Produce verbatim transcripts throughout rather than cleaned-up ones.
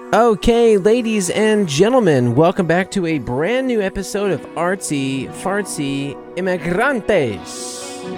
Okay, ladies and gentlemen, welcome back to a brand new episode of Artsy Fartsy Immigrantes.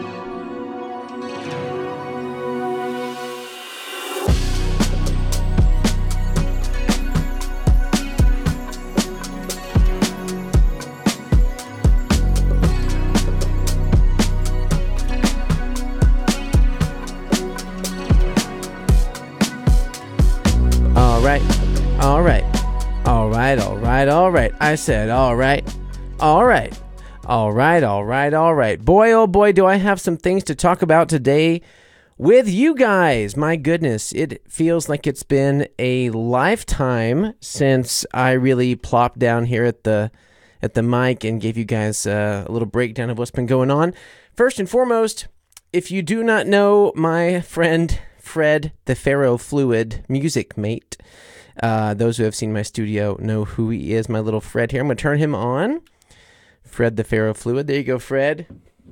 All right. All right, all right, all right, all right. I said, all right, all right, all right, all right, all right. Boy, oh boy, do I have some things to talk about today with you guys. My goodness, it feels like it's been a lifetime since I really plopped down here at the at the mic and gave you guys uh, a little breakdown of what's been going on. First and foremost, if you do not know my friend Fred the Ferrofluid music mate, Uh, those who have seen my studio know who he is, my little Fred here. I'm going to turn him on. Fred the Ferrofluid. There you go, Fred.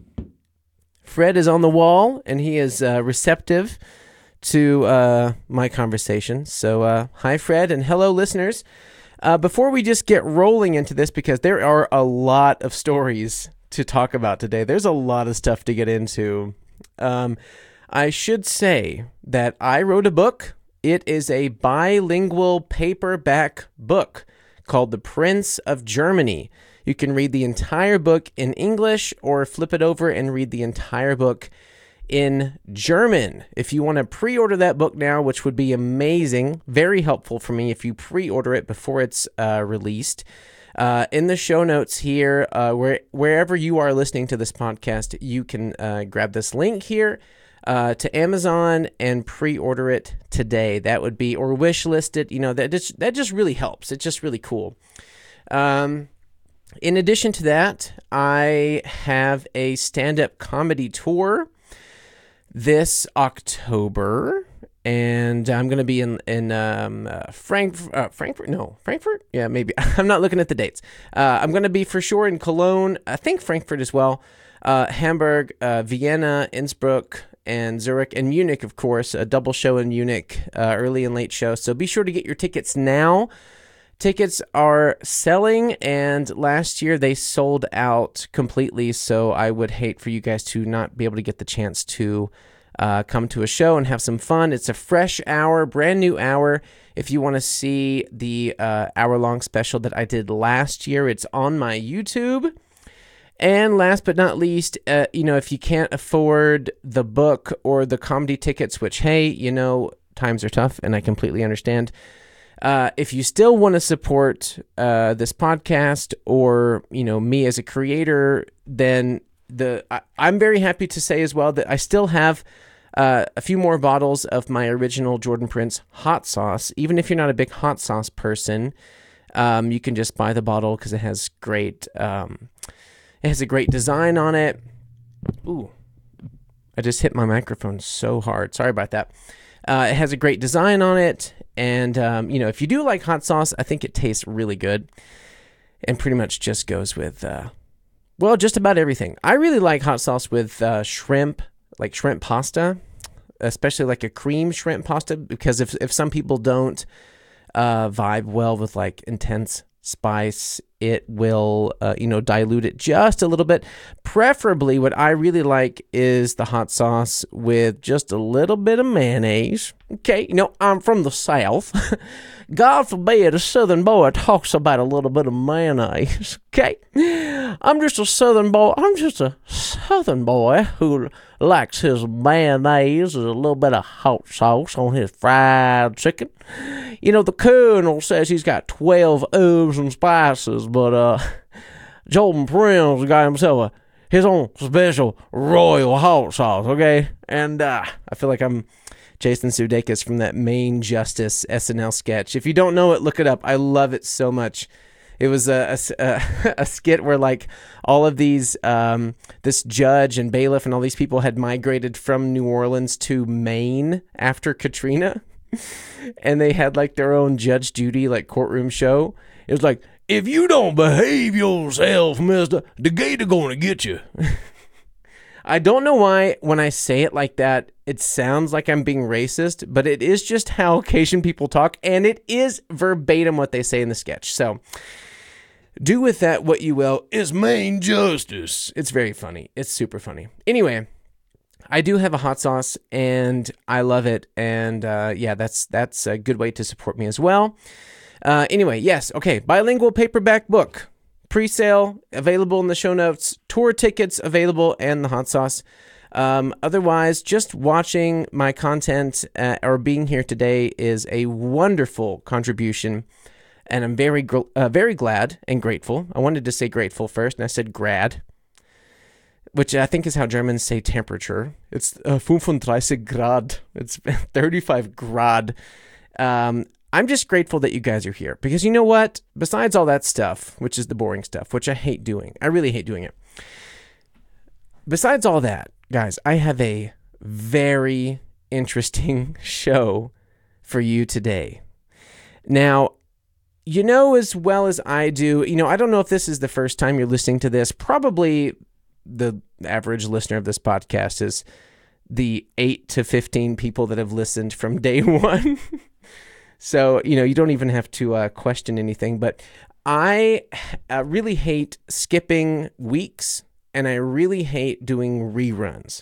Fred is on the wall, and he is uh, receptive to uh, my conversation. So, uh, hi, Fred, and hello, listeners. Uh, before we just get rolling into this, because there are a lot of stories to talk about today. There's a lot of stuff to get into. Um, I should say that I wrote a book. It is a bilingual paperback book called The Prince of Germany. You can read the entire book in English or flip it over and read the entire book in German. If you want to pre-order that book now, which would be amazing, very helpful for me if you pre-order it before it's uh, released. Uh, in the show notes here, uh, where wherever you are listening to this podcast, you can uh, grab this link here. Uh, to Amazon and pre-order it today. That would be, or wish list it. You know, that just, that just really helps. It's just really cool. Um, in addition to that, I have a stand-up comedy tour this October, and I'm going to be in in um, uh, Frank uh, Frankfurt. No, Frankfurt. Yeah, maybe. I'm not looking at the dates. Uh, I'm going to be for sure in Cologne. I think Frankfurt as well. Uh, Hamburg, uh, Vienna, Innsbruck, and Zurich, and Munich, of course, a double show in Munich, uh, early and late show. So be sure to get your tickets now. Tickets are selling, and last year they sold out completely, so I would hate for you guys to not be able to get the chance to uh, come to a show and have some fun. It's a fresh hour, brand new hour. If you want to see the uh, hour-long special that I did last year, it's on my YouTube. And last but not least, uh, you know, if you can't afford the book or the comedy tickets, which, hey, you know, times are tough, and I completely understand. Uh, if you still want to support uh, this podcast or, you know, me as a creator, then the I, I'm very happy to say as well that I still have uh, a few more bottles of my original Jordan Prince hot sauce. Even if you're not a big hot sauce person, um, you can just buy the bottle because it has great... Um, It has a great design on it. Ooh, I just hit my microphone so hard. Sorry about that. Uh, it has a great design on it. And, um, you know, if you do like hot sauce, I think it tastes really good. And pretty much just goes with, uh, well, just about everything. I really like hot sauce with uh, shrimp, like shrimp pasta, especially like a cream shrimp pasta. Because if, if some people don't uh, vibe well with like intense spice, it will, uh, you know, dilute it just a little bit. Preferably, what I really like is the hot sauce with just a little bit of mayonnaise. Okay, you know, I'm from the South. God forbid a Southern boy talks about a little bit of mayonnaise. Okay, I'm just a Southern boy. I'm just a Southern boy who likes his mayonnaise and a little bit of hot sauce on his fried chicken. You know, the Colonel says he's got twelve herbs and spices, but uh, Jordan Prince got himself a, his own special royal hot sauce, okay? And uh, I feel like I'm Jason Sudeikis from that Main Justice S N L sketch. If you don't know it, look it up. I love it so much. It was a, a, a skit where like all of these, um, this judge and bailiff and all these people had migrated from New Orleans to Maine after Katrina. And they had like their own Judge Judy like courtroom show. It was like, if you don't behave yourself, mister, the gator gonna get you. I don't know why when I say it like that, it sounds like I'm being racist, but it is just how Cajun people talk, and it is verbatim what they say in the sketch. So do with that what you will. Is Maine justice? It's very funny. It's super funny. Anyway, I do have a hot sauce, and I love it, and uh, yeah, that's that's a good way to support me as well. Uh, anyway, yes, okay, bilingual paperback book. Pre-sale, available in the show notes, tour tickets available, and the hot sauce. Um, otherwise, just watching my content uh, or being here today is a wonderful contribution, and I'm very gr- uh, very glad and grateful. I wanted to say grateful first, and I said grad, which I think is how Germans say temperature. It's uh, fünfunddreißig Grad. It's thirty-five Grad. Um, I'm just grateful that you guys are here because you know what? Besides all that stuff, which is the boring stuff, which I hate doing. I really hate doing it. Besides all that, guys, I have a very interesting show for you today. Now, you know as well as I do, you know, I don't know if this is the first time you're listening to this. Probably the average listener of this podcast is the eight to fifteen people that have listened from day one. So, you know, you don't even have to uh, question anything, but I uh, really hate skipping weeks, and I really hate doing reruns.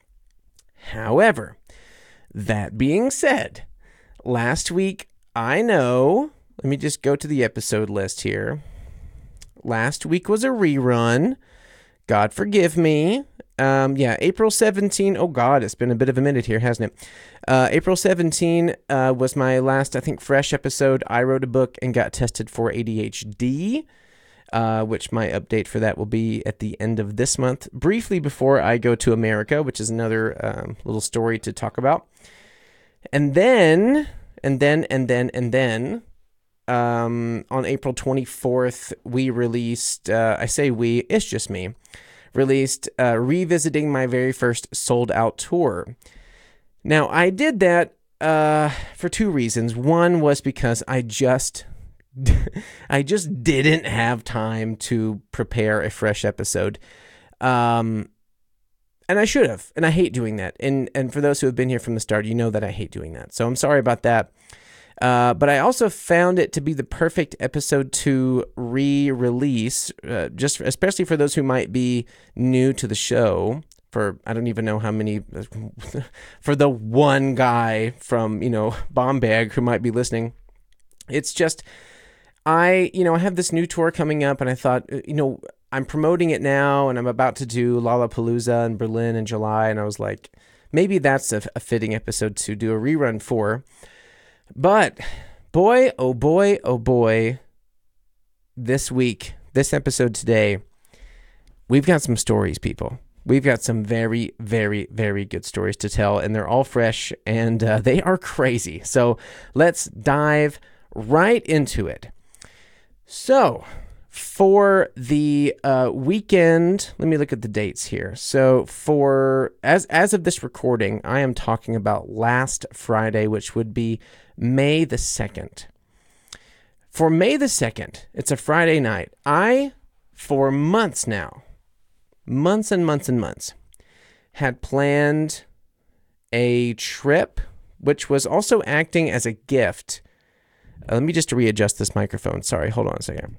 However, that being said, last week, I know, let me just go to the episode list here. Last week was a rerun. God forgive me. Um, yeah, April seventeenth. Oh, God, it's been a bit of a minute here, hasn't it? Uh, April seventeenth uh, was my last, I think, fresh episode. I wrote a book and got tested for A D H D, uh, which my update for that will be at the end of this month, briefly before I go to America, which is another um, little story to talk about. And then, and then, and then, and then, um, on April twenty-fourth, we released, uh, I say we, it's just me, released uh, Revisiting My Very First Sold Out Tour. Now, I did that uh, for two reasons. One was because I just, I just didn't have time to prepare a fresh episode. Um, and I should have, and I hate doing that. And and for those who have been here from the start, you know that I hate doing that. So I'm sorry about that. Uh, but I also found it to be the perfect episode to re-release, uh, just especially for those who might be new to the show. For I don't even know how many, for the one guy from you know Bombag who might be listening. It's just I you know I have this new tour coming up, and I thought you know I'm promoting it now, and I'm about to do Lollapalooza in Berlin in July, and I was like, maybe that's a, a fitting episode to do a rerun for. But boy, oh boy, oh boy, this week, this episode today, we've got some stories, people. We've got some very, very, very good stories to tell, and they're all fresh, and uh, they are crazy. So let's dive right into it. So for the uh, weekend, let me look at the dates here. So for, as as of this recording, I am talking about last Friday, which would be May the second. For May the second, it's a Friday night. I, for months now, months and months and months, had planned a trip, which was also acting as a gift. Uh, let me just readjust this microphone. Sorry, hold on a second.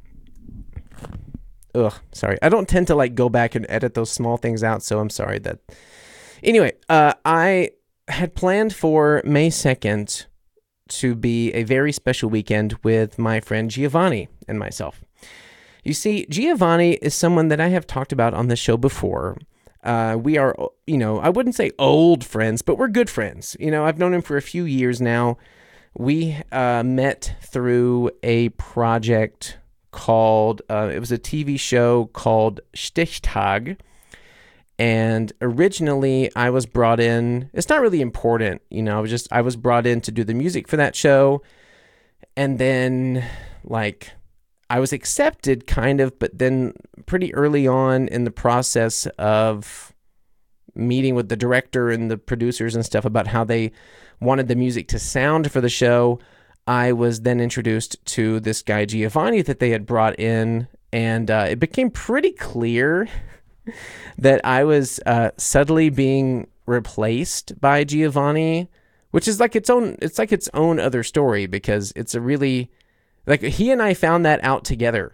Ugh, sorry. I don't tend to like go back and edit those small things out, so I'm sorry that... Anyway, uh, I had planned for May second to be a very special weekend with my friend Giovanni and myself. You see, Giovanni is someone that I have talked about on this show before. Uh, we are, you know, I wouldn't say old friends, but we're good friends. You know, I've known him for a few years now. We uh, met through a project called, uh, it was a T V show called Stichtag. And originally I was brought in, it's not really important, you know, I was just, I was brought in to do the music for that show. And then like, I was accepted kind of, but then pretty early on in the process of meeting with the director and the producers and stuff about how they wanted the music to sound for the show, I was then introduced to this guy Giovanni that they had brought in, and uh, it became pretty clear that I was uh, subtly being replaced by Giovanni, which is like its own, it's like its own other story, because it's a really, like, he and I found that out together.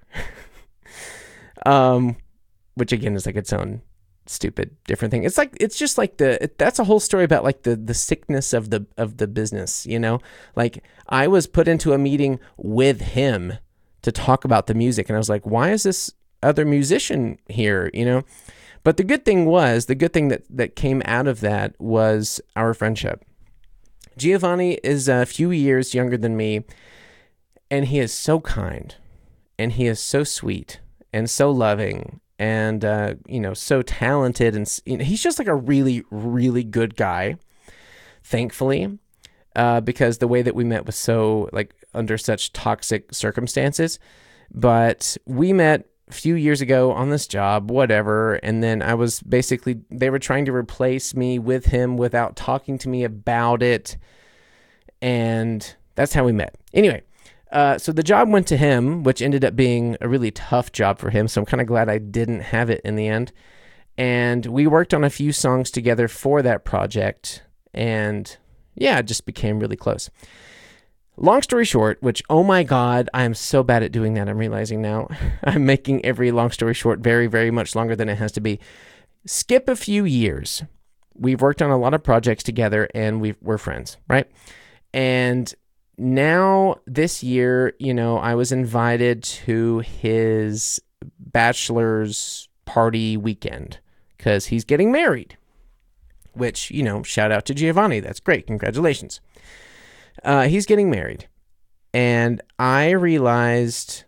um, which again is like its own stupid different thing. It's like, it's just like the, it, that's a whole story about like the, the sickness of the, of the business, you know, like I was put into a meeting with him to talk about the music. And I was like, why is this other musician here? You know? But the good thing was, the good thing that, that came out of that was our friendship. Giovanni is a few years younger than me, and he is so kind, and he is so sweet, and so loving, and, uh, you know, so talented. And you know, he's just like a really, really good guy, thankfully, uh, because the way that we met was so, like, under such toxic circumstances. But we met a few years ago on this job, whatever, and then I was basically, they were trying to replace me with him without talking to me about it, and that's how we met. Anyway, uh, so the job went to him, which ended up being a really tough job for him, so I'm kind of glad I didn't have it in the end, and we worked on a few songs together for that project, and yeah, it just became really close. Long story short, which, oh my God, I'm so bad at doing that. I'm realizing now. I'm making every long story short very, very much longer than it has to be. Skip a few years. We've worked on a lot of projects together, and we've, we're friends, right? And now this year, you know, I was invited to his bachelor's party weekend because he's getting married, which, you know, shout out to Giovanni. That's great. Congratulations. Uh, he's getting married, and I realized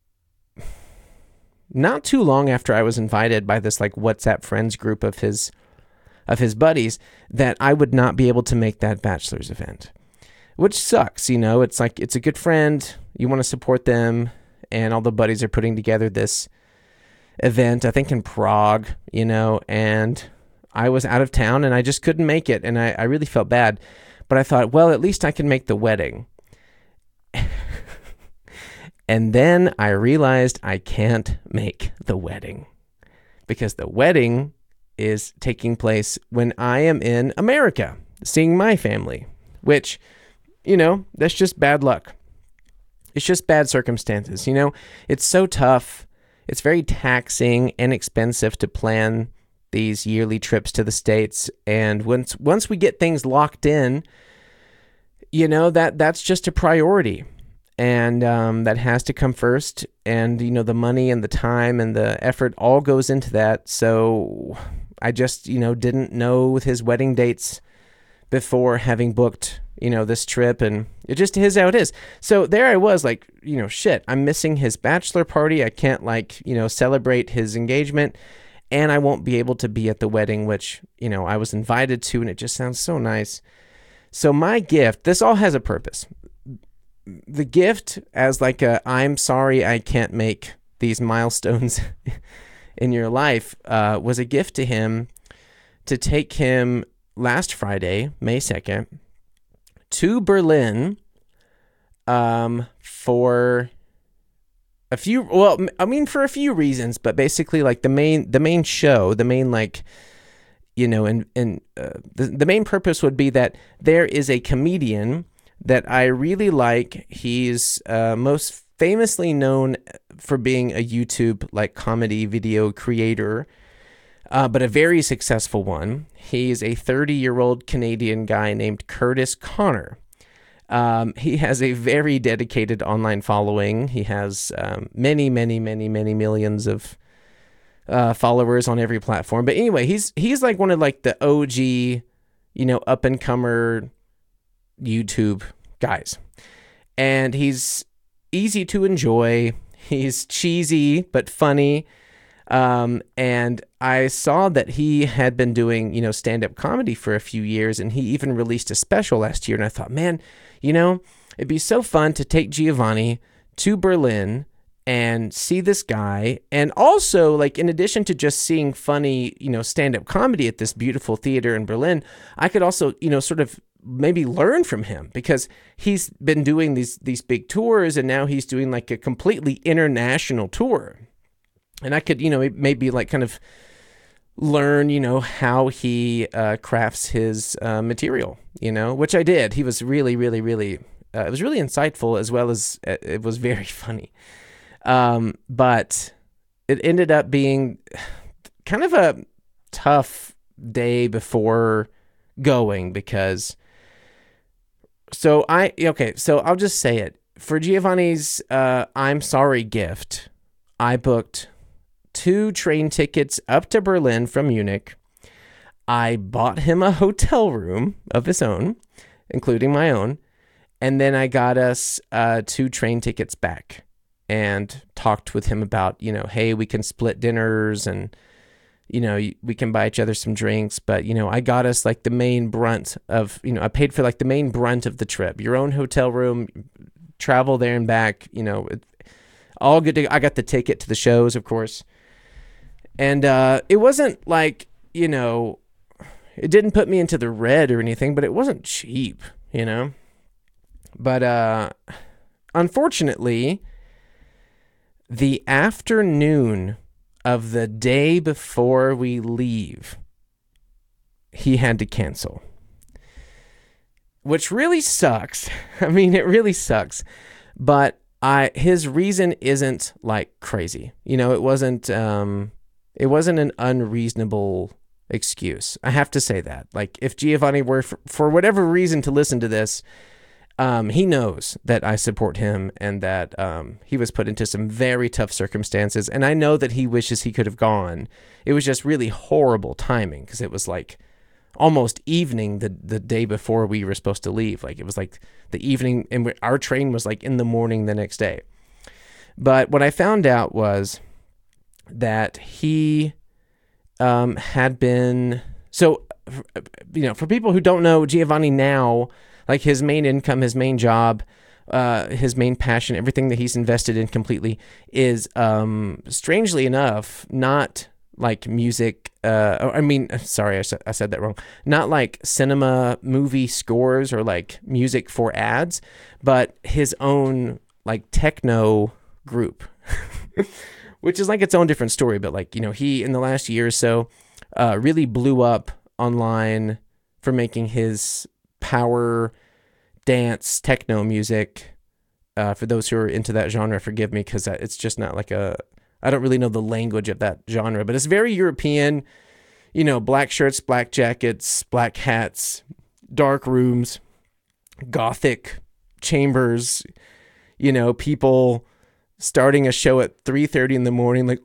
not too long after I was invited by this like WhatsApp friends group of his of his buddies that I would not be able to make that bachelor's event, which sucks. You know, it's like, it's a good friend, you want to support them, and all the buddies are putting together this event, I think in Prague, you know, and I was out of town and I just couldn't make it, and I, I really felt bad. But I thought, well, at least I can make the wedding. And then I realized I can't make the wedding, because the wedding is taking place when I am in America, seeing my family, which, you know, that's just bad luck. It's just bad circumstances. You know, it's so tough. It's very taxing and expensive to plan these yearly trips to the States, and once once we get things locked in, you know, that that's just a priority, and um, that has to come first, and, you know, the money and the time and the effort all goes into that. So I just, you know, didn't know his wedding dates before having booked, you know, this trip, and it just is how it is. So there I was, like, you know, shit, I'm missing his bachelor party. I can't, like, you know, celebrate his engagement, and I won't be able to be at the wedding, which, you know, I was invited to, and it just sounds so nice. So my gift, this all has a purpose. The gift, as like a, I'm sorry I can't make these milestones in your life, uh, was a gift to him to take him last Friday, May second, to Berlin um, for a few, well, I mean, for a few reasons, but basically like the main, the main show, the main, like, you know, and, and uh, the, the main purpose would be that there is a comedian that I really like. He's uh, most famously known for being a YouTube, like, comedy video creator, uh, but a very successful one. He's a thirty-year-old Canadian guy named Curtis Connor. Um, he has a very dedicated online following. He has um, many, many, many, many millions of uh, followers on every platform. But anyway, he's he's like one of like the O G, you know, up and comer YouTube guys, and he's easy to enjoy. He's cheesy but funny. Um, and I saw that he had been doing, you know, stand-up comedy for a few years, and he even released a special last year. And I thought, man, you know, it'd be so fun to take Giovanni to Berlin and see this guy. And also, like, in addition to just seeing funny, you know, stand-up comedy at this beautiful theater in Berlin, I could also, you know, sort of maybe learn from him, because he's been doing these, these big tours, and now he's doing like a completely international tour. And I could, you know, maybe like kind of learn, you know, how he uh, crafts his uh, material, you know, which I did. He was really, really, really, uh, it was really insightful, as well as uh, it was very funny. Um, but it ended up being kind of a tough day before going, because so I, okay, so I'll just say it. For Giovanni's uh, I'm sorry gift, I booked two train tickets up to Berlin from Munich. I bought him a hotel room of his own, including my own. And then I got us uh, two train tickets back and talked with him about, you know, hey, we can split dinners and, you know, we can buy each other some drinks. But, you know, I got us like the main brunt of, you know, I paid for like the main brunt of the trip. Your own hotel room, travel there and back, you know, it, all good to, I got the ticket to the shows, of course. And uh, it wasn't like, you know, it didn't put me into the red or anything, but it wasn't cheap, you know. But uh, unfortunately, the afternoon of the day before we leave, he had to cancel. Which really sucks. I mean, it really sucks. But I his reason isn't like crazy. You know, it wasn't... Um, It wasn't an unreasonable excuse. I have to say that. Like, if Giovanni were, for, for whatever reason, to listen to this, um, he knows that I support him and that um, he was put into some very tough circumstances. And I know that he wishes he could have gone. It was just really horrible timing, because it was like almost evening the, the day before we were supposed to leave. Like, it was like the evening, and our train was like in the morning the next day. But what I found out was that he um, had been, so, you know, for people who don't know Giovanni now, like his main income, his main job, uh, his main passion, everything that he's invested in completely is, um, strangely enough, not like music. Uh, I mean, sorry, I said, I said that wrong. Not like cinema, movie scores or like music for ads, but his own like techno group. Which is like its own different story, but like, you know, he, in the last year or so, uh, really blew up online for making his power dance techno music. Uh, for those who are into that genre, forgive me, because it's just not like a, I don't really know the language of that genre, but it's very European, you know, black shirts, black jackets, black hats, dark rooms, gothic chambers, you know, people starting a show at three thirty in the morning, like,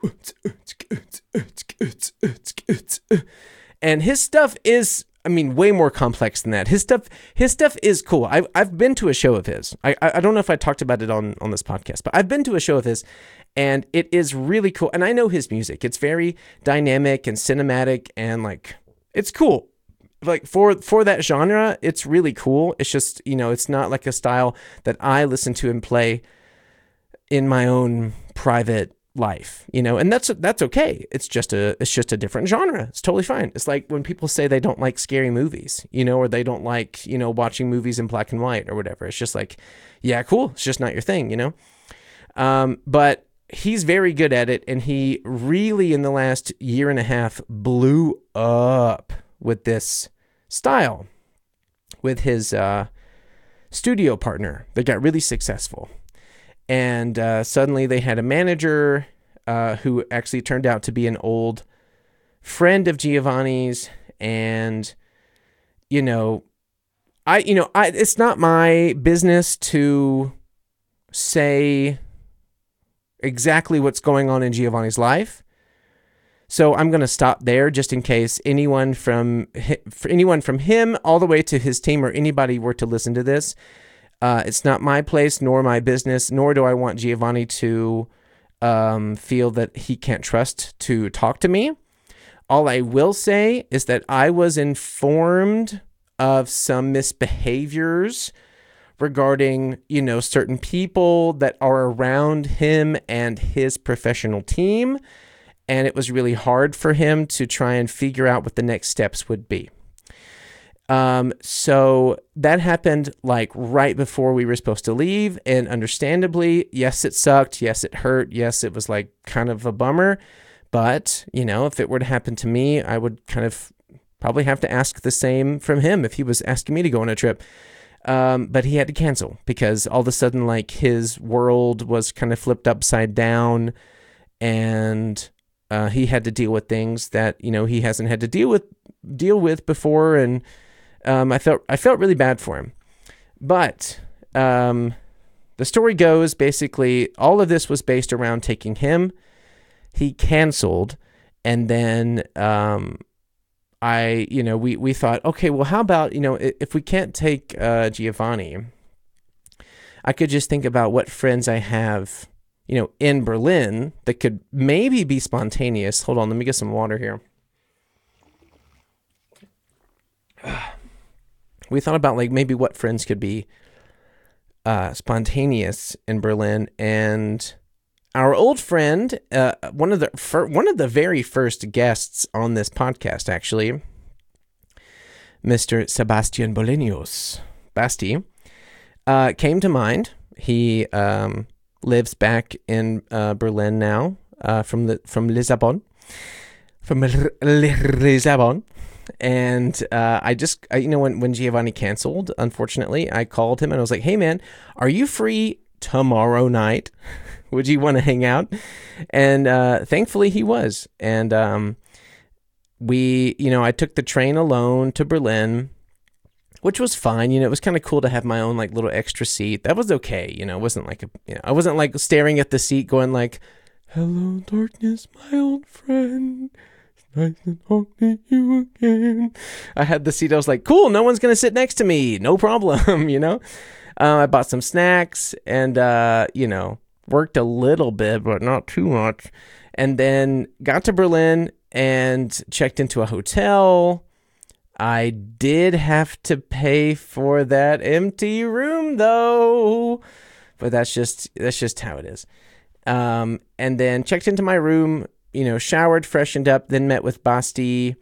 and his stuff is, I mean, way more complex than that. His stuff, his stuff is cool. I've, I've been to a show of his. I, I don't know if I talked about it on, on this podcast, but I've been to a show of his, and it is really cool. And I know his music. It's very dynamic and cinematic, and like, it's cool. Like for, for that genre, it's really cool. It's just, you know, it's not like a style that I listen to and play in my own private life, you know, and that's that's okay. It's just a it's just a different genre. It's totally fine. It's like when people say they don't like scary movies, you know, or they don't like, you know, watching movies in black and white or whatever. It's just like, yeah, cool. It's just not your thing, you know. Um, but he's very good at it, and he really in the last year and a half blew up with this style with his uh, studio partner that got really successful. And uh, suddenly they had a manager uh, who actually turned out to be an old friend of Giovanni's. And, you know, I, you know, I, it's not my business to say exactly what's going on in Giovanni's life. So I'm going to stop there just in case anyone from, for anyone from him all the way to his team or anybody were to listen to this. Uh, it's not my place nor my business, nor do I want Giovanni to um, feel that he can't trust to talk to me. All I will say is that I was informed of some misbehaviors regarding, you know, certain people that are around him and his professional team. And it was really hard for him to try and figure out what the next steps would be. Um, so that happened like right before we were supposed to leave, and understandably, yes, it sucked. Yes, it hurt. Yes, it was like kind of a bummer, But, you know, if it were to happen to me, I would kind of probably have to ask the same from him if he was asking me to go on a trip. Um, but he had to cancel because all of a sudden, like, his world was kind of flipped upside down, and uh, he had to deal with things that, you know, he hasn't had to deal with deal with before. And um, I felt I felt really bad for him. But um, the story goes, basically, all of this was based around taking him. He canceled, and then um, I, you know, we, we thought, okay, well, how about, you know, if we can't take uh, Giovanni, I could just think about what friends I have, you know, in Berlin that could maybe be spontaneous. Hold on, let me get some water here. We thought about, like, maybe what friends could be uh, spontaneous in Berlin, and our old friend, uh, one of the fir- one of the very first guests on this podcast, actually, Mister Sebastian Bolaños, Basti, uh, came to mind. He um, lives back in uh, Berlin now, uh, from the from Lisbon, from Lisbon, and uh, I just, I, you know, when when Giovanni canceled, unfortunately, I called him and I was like, "Hey, man, are you free tomorrow night? Would you want to hang out?" And uh, thankfully he was. And um, we, you know, I took the train alone to Berlin, which was fine. You know, it was kind of cool to have my own, like, little extra seat. That was okay. You know, it wasn't like, a, you know, I wasn't like staring at the seat going like, "Hello, darkness, my old friend. It's nice to talk to you again." I had the seat. I was like, cool, no one's going to sit next to me. No problem, you know. Uh, I bought some snacks and, uh, you know, worked a little bit, but not too much. And then got to Berlin and checked into a hotel. I did have to pay for that empty room, though. But that's just that's just how it is. Um, and then checked into my room, you know, showered, freshened up, then met with Basti.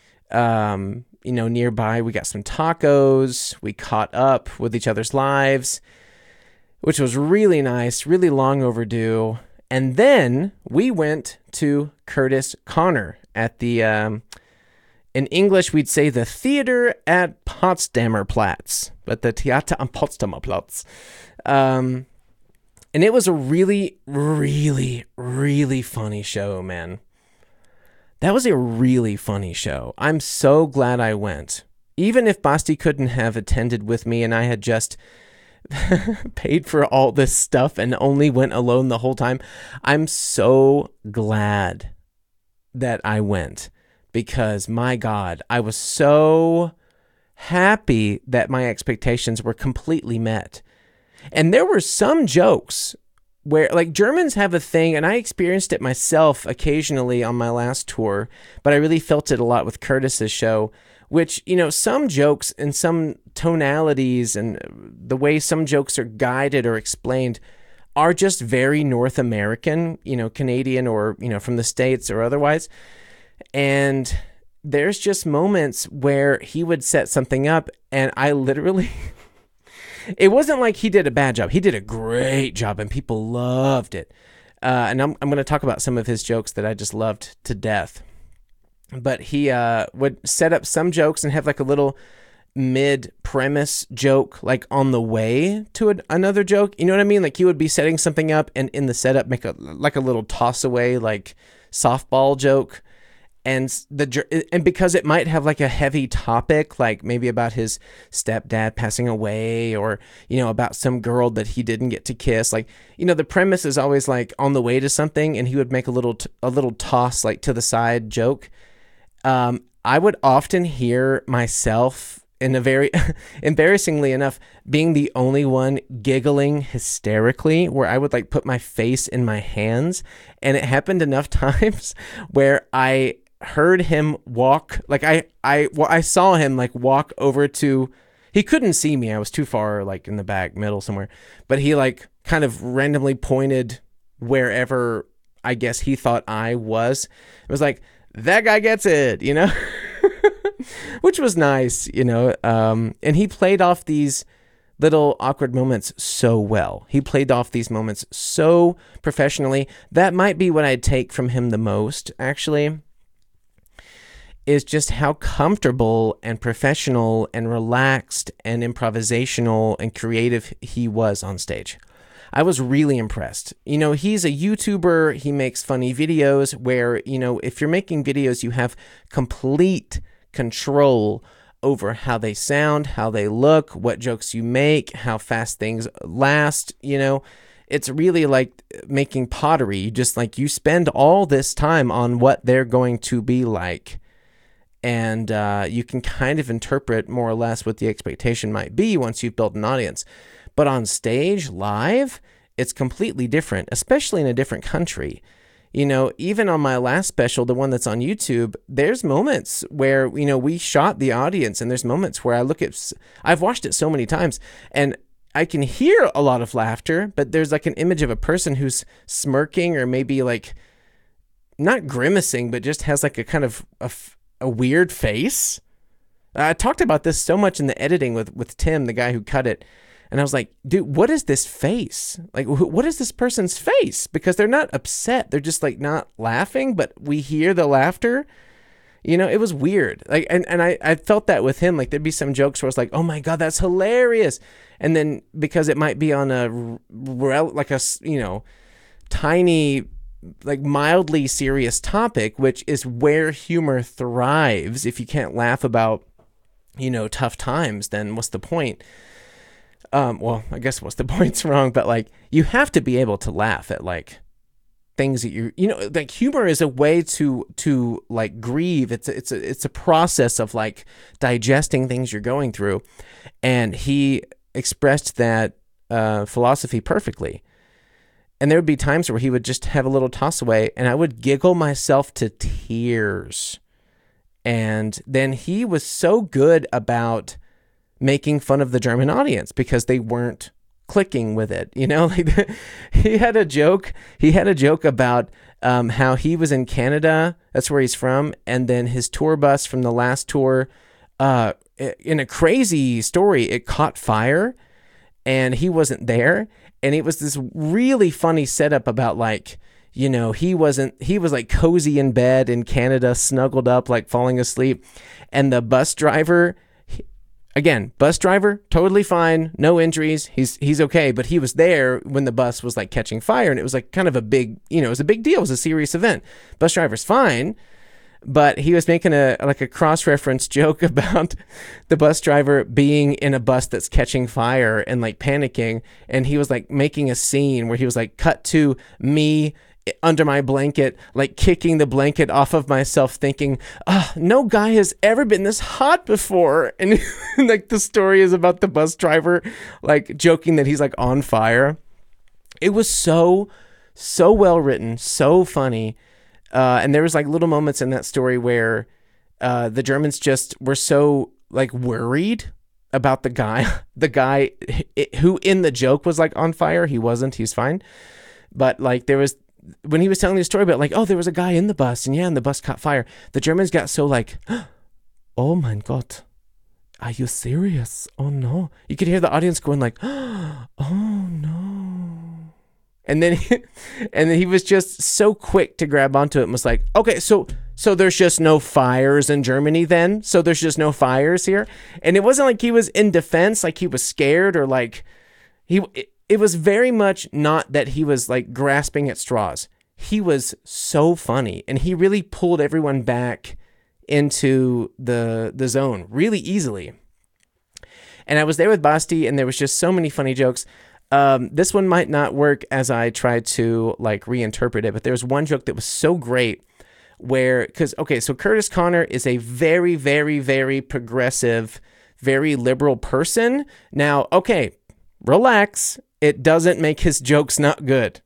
Um, you know, nearby, we got some tacos. We caught up with each other's lives, which was really nice, really long overdue. And then we went to Curtis Connor at the, um, in English, we'd say the theater at Potsdamer Platz, but the Theater am Potsdamer Platz. Um, and it was a really, really, really funny show, man. That was a really funny show. I'm so glad I went. Even if Basti couldn't have attended with me and I had just paid for all this stuff and only went alone the whole time, I'm so glad that I went, because my God, I was so happy that my expectations were completely met. And there were some jokes where, like, Germans have a thing, and I experienced it myself occasionally on my last tour, but I really felt it a lot with Curtis's show, which, you know, some jokes and some tonalities and the way some jokes are guided or explained are just very North American, you know, Canadian, or, you know, from the States or otherwise. And there's just moments where he would set something up and I literally... It wasn't like he did a bad job. He did a great job and people loved it. Uh, and I'm I'm going to talk about some of his jokes that I just loved to death. But he uh, would set up some jokes and have like a little mid-premise joke, like on the way to an, another joke. You know what I mean? Like he would be setting something up and in the setup make a like a little toss away, like softball joke. And the and because it might have like a heavy topic, like maybe about his stepdad passing away, or, you know, about some girl that he didn't get to kiss. Like, you know, the premise is always like on the way to something, and he would make a little t- a little toss like to the side joke. Um, I would often hear myself, in a very embarrassingly enough, being the only one giggling hysterically, where I would like put my face in my hands, and it happened enough times where I heard him walk, like I, I, well, I saw him like walk over to, he couldn't see me. I was too far, like in the back middle somewhere, but he like kind of randomly pointed wherever I guess he thought I was. It was like, that guy gets it, you know, which was nice, you know? Um, and he played off these, little awkward moments so well. He played off these moments so professionally. That might be what I'd take from him the most, actually, is just how comfortable and professional and relaxed and improvisational and creative he was on stage. I was really impressed. You know, he's a YouTuber. He makes funny videos where, you know, if you're making videos, you have complete control over how they sound, how they look, what jokes you make, how fast things last. You know, it's really like making pottery. You just like, you spend all this time on what they're going to be like. And uh, you can kind of interpret more or less what the expectation might be once you've built an audience. But on stage, live, it's completely different, especially in a different country. You know, even on my last special, the one that's on YouTube, there's moments where, you know, we shot the audience, and there's moments where I look at, I've watched it so many times, and I can hear a lot of laughter, but there's like an image of a person who's smirking or maybe like not grimacing, but just has like a kind of a, a weird face. I talked about this so much in the editing with, with Tim, the guy who cut it. And I was like, dude, what is this face? Like, wh- what is this person's face? Because they're not upset. They're just like not laughing, but we hear the laughter. You know, it was weird. Like, and, and I, I felt that with him. Like, there'd be some jokes where I was like, oh my God, that's hilarious. And then because it might be on a, rel- like a, you know, tiny, like mildly serious topic, which is where humor thrives. If you can't laugh about, you know, tough times, then what's the point? Um, well, I guess what's the point's wrong, but like you have to be able to laugh at like things that you, you know, like humor is a way to, to like grieve. It's a, it's a, it's a process of like digesting things you're going through. And he expressed that, uh, philosophy perfectly. And there would be times where he would just have a little toss away and I would giggle myself to tears. And then he was so good about making fun of the German audience because they weren't clicking with it. You know, like he had a joke. He had a joke about um, how he was in Canada. That's where he's from. And then his tour bus from the last tour, uh, in a crazy story, it caught fire and he wasn't there. And it was this really funny setup about like, you know, he wasn't, he was like cozy in bed in Canada, snuggled up, like falling asleep. And the bus driver, Again, bus driver, totally fine, no injuries, he's he's okay, but he was there when the bus was like catching fire, and it was like kind of a big, you know, it was a big deal, it was a serious event. Bus driver's fine, but he was making a like a cross-reference joke about the bus driver being in a bus that's catching fire and like panicking, and he was like making a scene where he was like, cut to me under my blanket, like kicking the blanket off of myself, thinking, oh, no guy has ever been this hot before. And like the story is about the bus driver, like joking that he's like on fire. It was so, so well written, so funny. Uh, and there was like little moments in that story where uh, the Germans just were so like worried about the guy, the guy who in the joke was like on fire. He wasn't, he's fine. But like there was, when he was telling the story about like, oh, there was a guy in the bus and yeah, and the bus caught fire. The Germans got so like, oh my God, are you serious? Oh no. You could hear the audience going like, oh no. And then, he, and then he was just so quick to grab onto it and was like, okay, so, so there's just no fires in Germany then? So there's just no fires here? And it wasn't like he was in defense, like he was scared or like he, it, It was very much not that he was like grasping at straws. He was so funny and he really pulled everyone back into the the zone really easily. And I was there with Basti and there was just so many funny jokes. Um, this one might not work as I tried to like reinterpret it, but there was one joke that was so great where, because, okay, so Curtis Connor is a very, very, very progressive, very liberal person. Now, okay, relax. It doesn't make his jokes not good.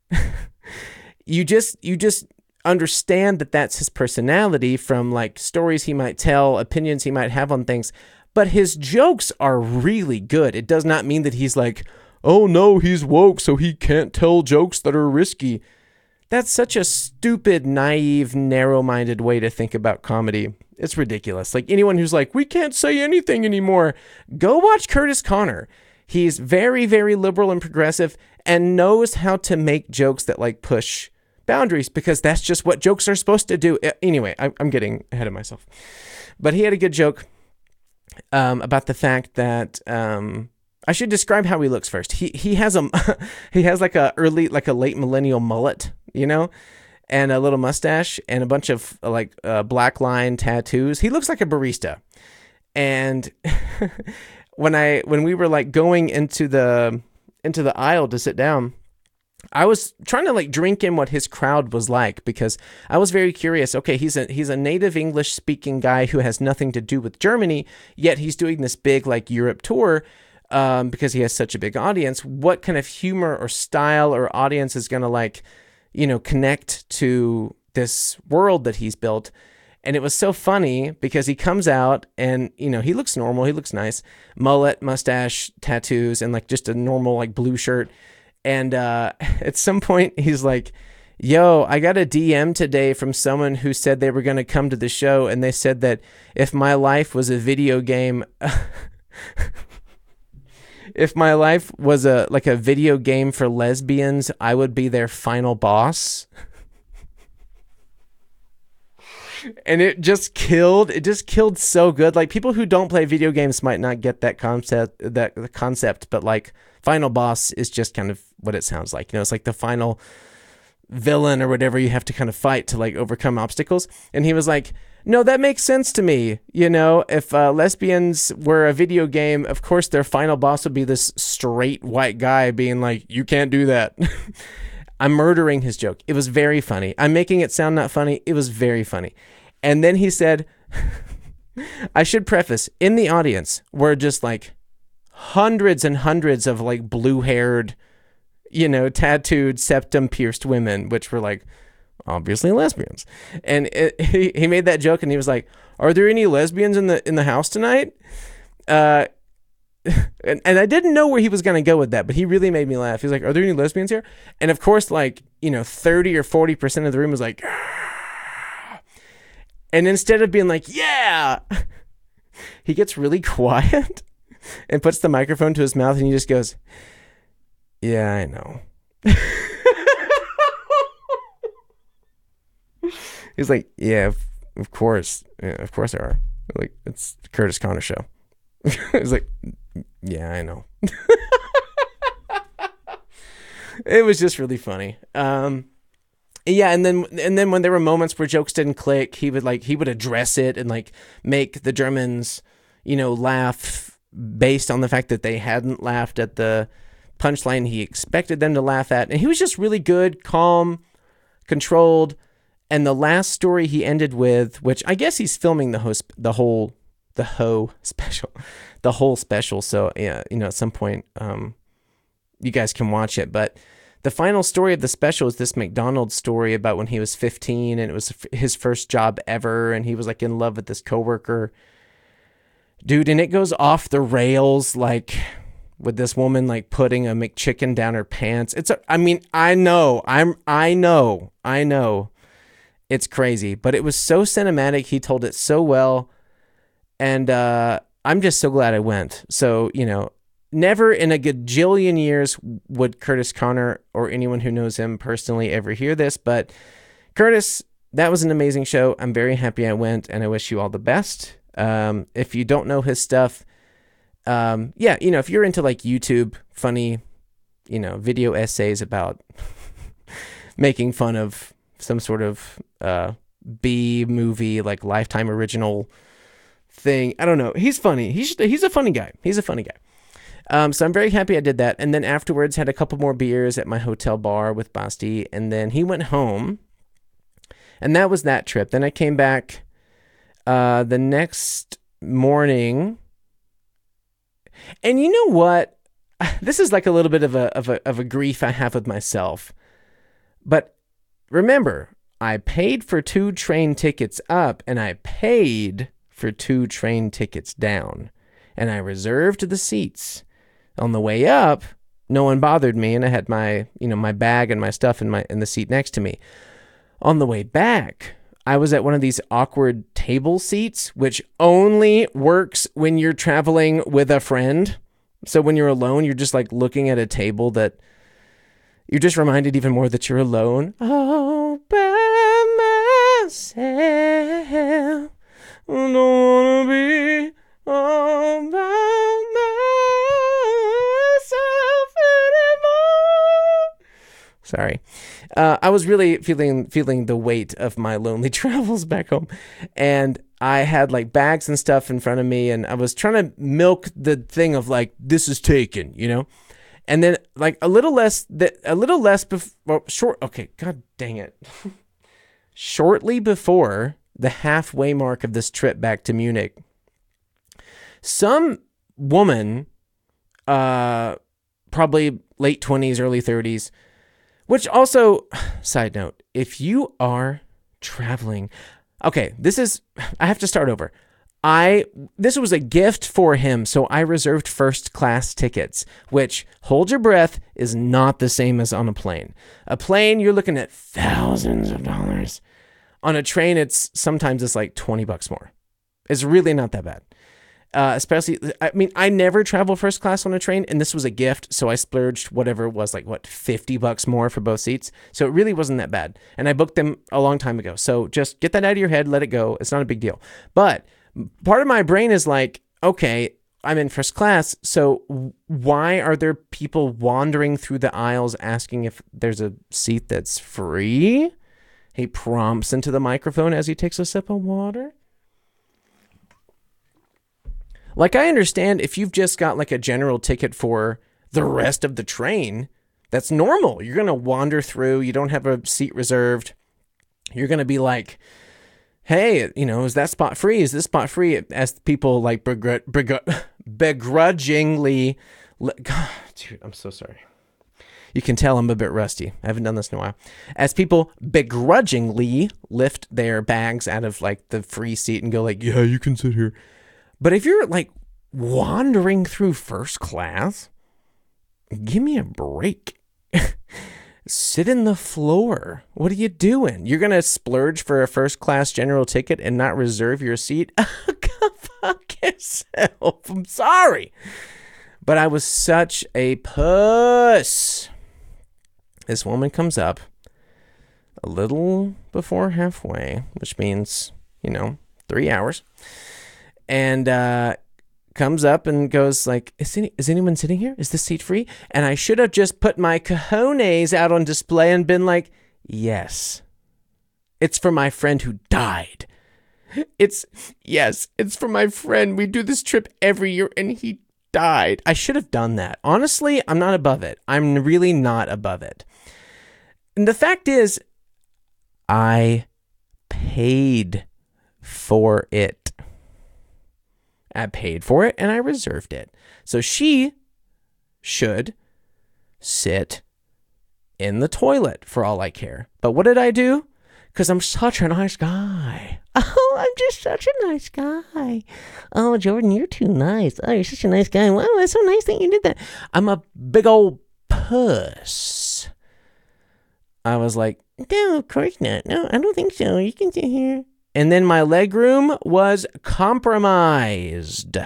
you just you just understand that that's his personality from like stories he might tell, opinions he might have on things, but his jokes are really good. It does not mean that he's like, oh no, he's woke so he can't tell jokes that are risky. That's such a stupid, naive, narrow-minded way to think about comedy. It's ridiculous. Like anyone who's like, we can't say anything anymore, go watch Curtis Connor. He's very, very liberal and progressive and knows how to make jokes that like push boundaries because that's just what jokes are supposed to do. Anyway, I'm getting ahead of myself. But he had a good joke um, about the fact that um, I should describe how he looks first. He he has a he has like a early like a late millennial mullet, you know, and a little mustache and a bunch of like uh, black line tattoos. He looks like a barista. And when I when we were like going into the into the aisle to sit down, I was trying to like drink in what his crowd was like because I was very curious. Okay, he's a he's a native English speaking guy who has nothing to do with Germany, yet he's doing this big like Europe tour um, because he has such a big audience. What kind of humor or style or audience is going to like, you know, connect to this world that he's built? And it was so funny because he comes out and, you know, he looks normal. He looks nice. Mullet, mustache, tattoos, and like just a normal like blue shirt. And uh, at some point he's like, yo, I got a D M today from someone who said they were going to come to the show. And they said that if my life was a video game, if my life was a like a video game for lesbians, I would be their final boss. And it just killed. It just killed so good. Like people who don't play video games might not get that concept. That the concept, but like final boss is just kind of what it sounds like. You know, it's like the final villain or whatever you have to kind of fight to like overcome obstacles. And he was like, "No, that makes sense to me. You know, if uh, lesbians were a video game, of course their final boss would be this straight white guy being like, you can't do that." I'm murdering his joke. It was very funny. I'm making it sound not funny. It was very funny. And then he said, I should preface, in the audience were just like hundreds and hundreds of like blue-haired, you know, tattooed, septum-pierced women, which were like obviously lesbians. And it, he, he made that joke and he was like, are there any lesbians in the in the house tonight? Uh And, and I didn't know where he was going to go with that, but he really made me laugh. He's like, are there any lesbians here? And of course, like, you know, thirty or forty percent of the room was like, ah. And instead of being like, yeah, he gets really quiet and puts the microphone to his mouth and he just goes, yeah, I know. He's like, yeah, of, of course. Yeah, of course there are. Like, it's the Curtis Connor show. He's like, yeah, I know. It was just really funny. Um, yeah, and then and then when there were moments where jokes didn't click, he would like he would address it and like make the Germans, you know, laugh based on the fact that they hadn't laughed at the punchline he expected them to laugh at. And he was just really good, calm, controlled. And the last story he ended with, which I guess he's filming the host, the whole, the Ho special, the whole special. So yeah, you know, at some point, um, you guys can watch it. But the final story of the special is this McDonald's story about when he was fifteen and it was his first job ever, and he was like in love with this coworker, dude. And it goes off the rails, like with this woman like putting a McChicken down her pants. It's a, I mean, I know, I'm, I know, I know, it's crazy, but it was so cinematic. He told it so well, and uh, I'm just so glad I went. So you know. Never in a gajillion years would Curtis Connor or anyone who knows him personally ever hear this, but Curtis, that was an amazing show. I'm very happy I went, and I wish you all the best. Um, if you don't know his stuff, um, yeah, you know, if you're into like YouTube funny, you know, video essays about making fun of some sort of uh, B movie, like Lifetime original thing, I don't know. He's funny. He's he's a funny guy. He's a funny guy. Um, so I'm very happy I did that. And then afterwards had a couple more beers at my hotel bar with Basti. And then he went home. And that was that trip. Then I came back uh, the next morning. And you know what? This is like a little bit of a, of a, of a grief I have with myself. But remember, I paid for two train tickets up and I paid for two train tickets down. And I reserved the seats. On the way up, no one bothered me, and I had my, you know, my bag and my stuff in my in the seat next to me. On the way back, I was at one of these awkward table seats, which only works when you're traveling with a friend. So when you're alone, you're just like looking at a table that you're just reminded even more that you're alone. All by myself. I don't wanna be all by myself anymore. Sorry. Uh, I was really feeling feeling the weight of my lonely travels back home. And I had like bags and stuff in front of me, and I was trying to milk the thing of like, this is taken, you know? And then like a little less, that a little less before, well, short, okay, god dang it. Shortly before the halfway mark of this trip back to Munich, some woman, uh, probably late twenties, early thirties, which also, side note, if you are traveling, okay, this is, I have to start over. I, this was a gift for him, so I reserved first class tickets, which, hold your breath, is not the same as on a plane. A plane, you're looking at thousands of dollars. On a train, it's sometimes it's like twenty bucks more. It's really not that bad. Uh, especially, I mean, I never travel first class on a train, and this was a gift, so I splurged whatever it was, like, what, fifty bucks more for both seats? So it really wasn't that bad. And I booked them a long time ago. So just get that out of your head, let it go. It's not a big deal. But part of my brain is like, okay, I'm in first class, so why are there people wandering through the aisles asking if there's a seat that's free? He prompts into the microphone as he takes a sip of water. Like, I understand if you've just got like a general ticket for the rest of the train, that's normal. You're going to wander through. You don't have a seat reserved. You're going to be like, hey, you know, is that spot free? Is this spot free? As people like begr- begr- begrudgingly, God, dude, I'm so sorry. You can tell I'm a bit rusty. I haven't done this in a while. As people begrudgingly lift their bags out of like the free seat and go like, yeah, you can sit here. But if you're like wandering through first class, give me a break. Sit in the floor. What are you doing? You're going to splurge for a first class general ticket and not reserve your seat? Go fuck yourself. I'm sorry. But I was such a puss. This woman comes up a little before halfway, which means, you know, three hours. And uh, comes up and goes like, is, any, is anyone sitting here? Is this seat free? And I should have just put my cojones out on display and been like, yes, it's for my friend who died. It's, yes, it's for my friend. We do this trip every year and he died. I should have done that. Honestly, I'm not above it. I'm really not above it. And the fact is, I paid for it. I paid for it and I reserved it. So she should sit in the toilet for all I care. But what did I do? Because I'm such a nice guy. Oh, I'm just such a nice guy. Oh, Jordan, you're too nice. Oh, you're such a nice guy. Wow, that's so nice that you did that. I'm a big old puss. I was like, no, of course not. No, I don't think so. You can sit here. And then my legroom was compromised.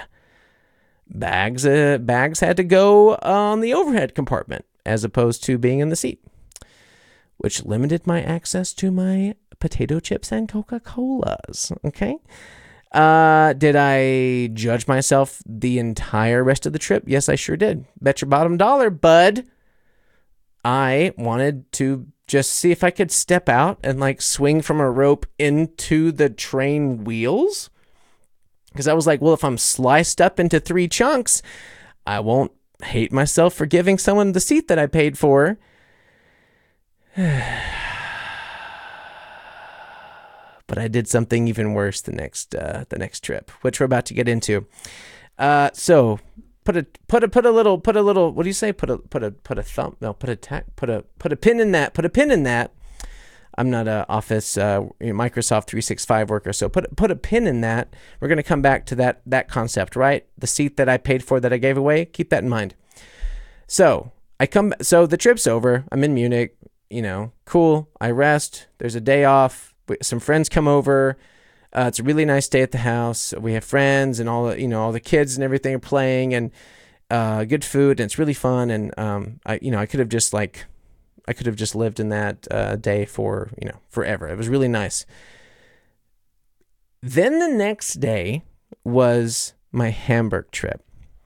Bags, uh, bags had to go on the overhead compartment as opposed to being in the seat, which limited my access to my potato chips and Coca-Colas. Okay. Uh, did I judge myself the entire rest of the trip? Yes, I sure did. Bet your bottom dollar, bud. I wanted to just see if I could step out and like swing from a rope into the train wheels. Because I was like, well, if I'm sliced up into three chunks, I won't hate myself for giving someone the seat that I paid for. But I did something even worse the next uh, the next trip, which we're about to get into. Uh, so put a put a put a little put a little what do you say? Put a put a put a thumb no put a tack put a put a pin in that put a pin in that. I'm not a Office uh, Microsoft three sixty-five worker, so put put a pin in that. We're gonna come back to that that concept, right? The seat that I paid for that I gave away. Keep that in mind. So I come. So the trip's over. I'm in Munich. You know, cool. I rest. There's a day off. Some friends come over. Uh, it's a really nice day at the house. We have friends and all the, you know, all the kids and everything are playing. And uh, good food, and it's really fun. And um, I, you know, I could have just like, I could have just lived in that uh, day for, you know, forever. It was really nice. Then the next day was my Hamburg trip,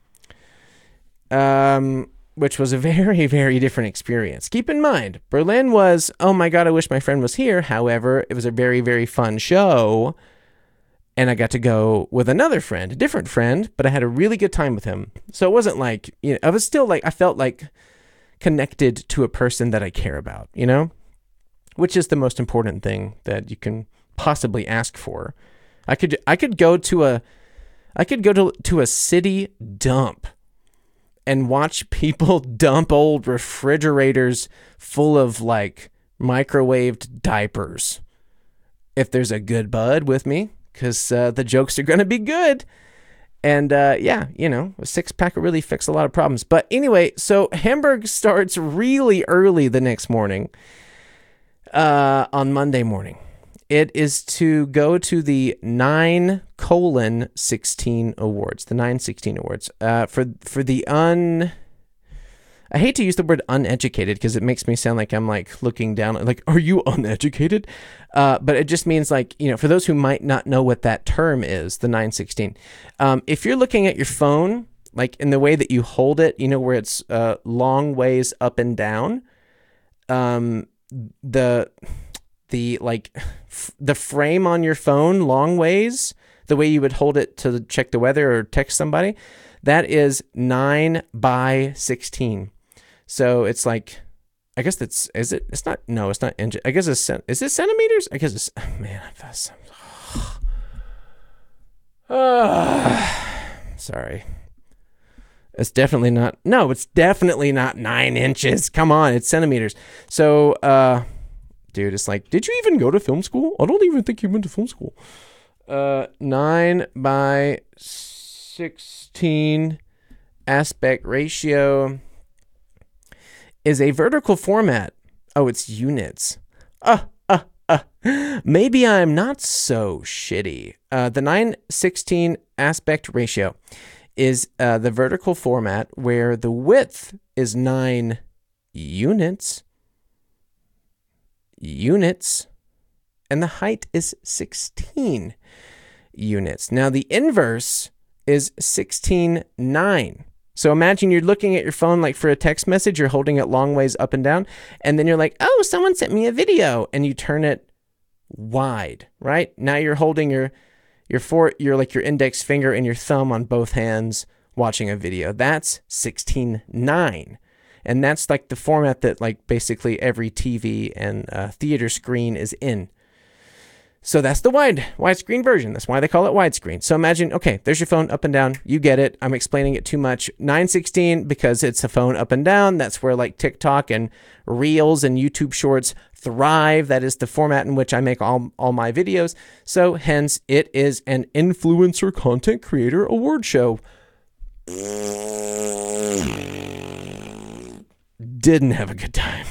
um, which was a very, very different experience. Keep in mind, Berlin was, oh my God, I wish my friend was here. However, it was a very, very fun show. And I got to go with another friend, a different friend, but I had a really good time with him. So it wasn't like, you know, I was still like, I felt like connected to a person that I care about, you know, which is the most important thing that you can possibly ask for. I could, I could go to a, I could go to, to a city dump and watch people dump old refrigerators full of like microwaved diapers. If there's a good bud with me, because uh, the jokes are going to be good. And uh, yeah, you know, a six pack will really fix a lot of problems. But anyway, so Hamburg starts really early the next morning, uh, on Monday morning. It is to go to the nine colon sixteen awards, the nine sixteen awards, uh, for, for the un, I hate to use the word uneducated because it makes me sound like I'm like looking down, like, are you uneducated? Uh, but it just means like, you know, for those who might not know what that term is, the nine sixteen, um, if you're looking at your phone, like in the way that you hold it, you know, where it's uh, long ways up and down, um, the, the like f- the frame on your phone, long ways, the way you would hold it to check the weather or text somebody, that is nine by sixteen. So it's like, I guess that's, is it, it's not, no, it's not inch. I guess it's, is it centimeters? I guess it's, oh, man, that's, uh, sorry. It's definitely not, no, it's definitely not nine inches. Come on, it's centimeters. So, uh, dude, it's like, did you even go to film school? I don't even think you went to film school. Uh, nine by sixteen aspect ratio is a vertical format. Oh, it's units. Uh, uh, uh. Maybe I'm not so shitty. Uh, the nine sixteen aspect ratio is uh, the vertical format where the width is nine units. Units. And the height is sixteen units. Now, the inverse is sixteen nine. So imagine you're looking at your phone like for a text message, you're holding it long ways up and down, and then you're like, oh, someone sent me a video, and you turn it wide, right? Now you're holding your your four, your like your index finger and your thumb on both hands watching a video. That's sixteen nine. And that's like the format that like basically every T V and uh, theater screen is in. So that's the wide, widescreen version. That's why they call it widescreen. So imagine, okay, there's your phone up and down. You get it. I'm explaining it too much. nine sixteen, because it's a phone up and down. That's where like TikTok and Reels and YouTube Shorts thrive. That is the format in which I make all, all my videos. So hence, it is an influencer content creator award show. Didn't have a good time.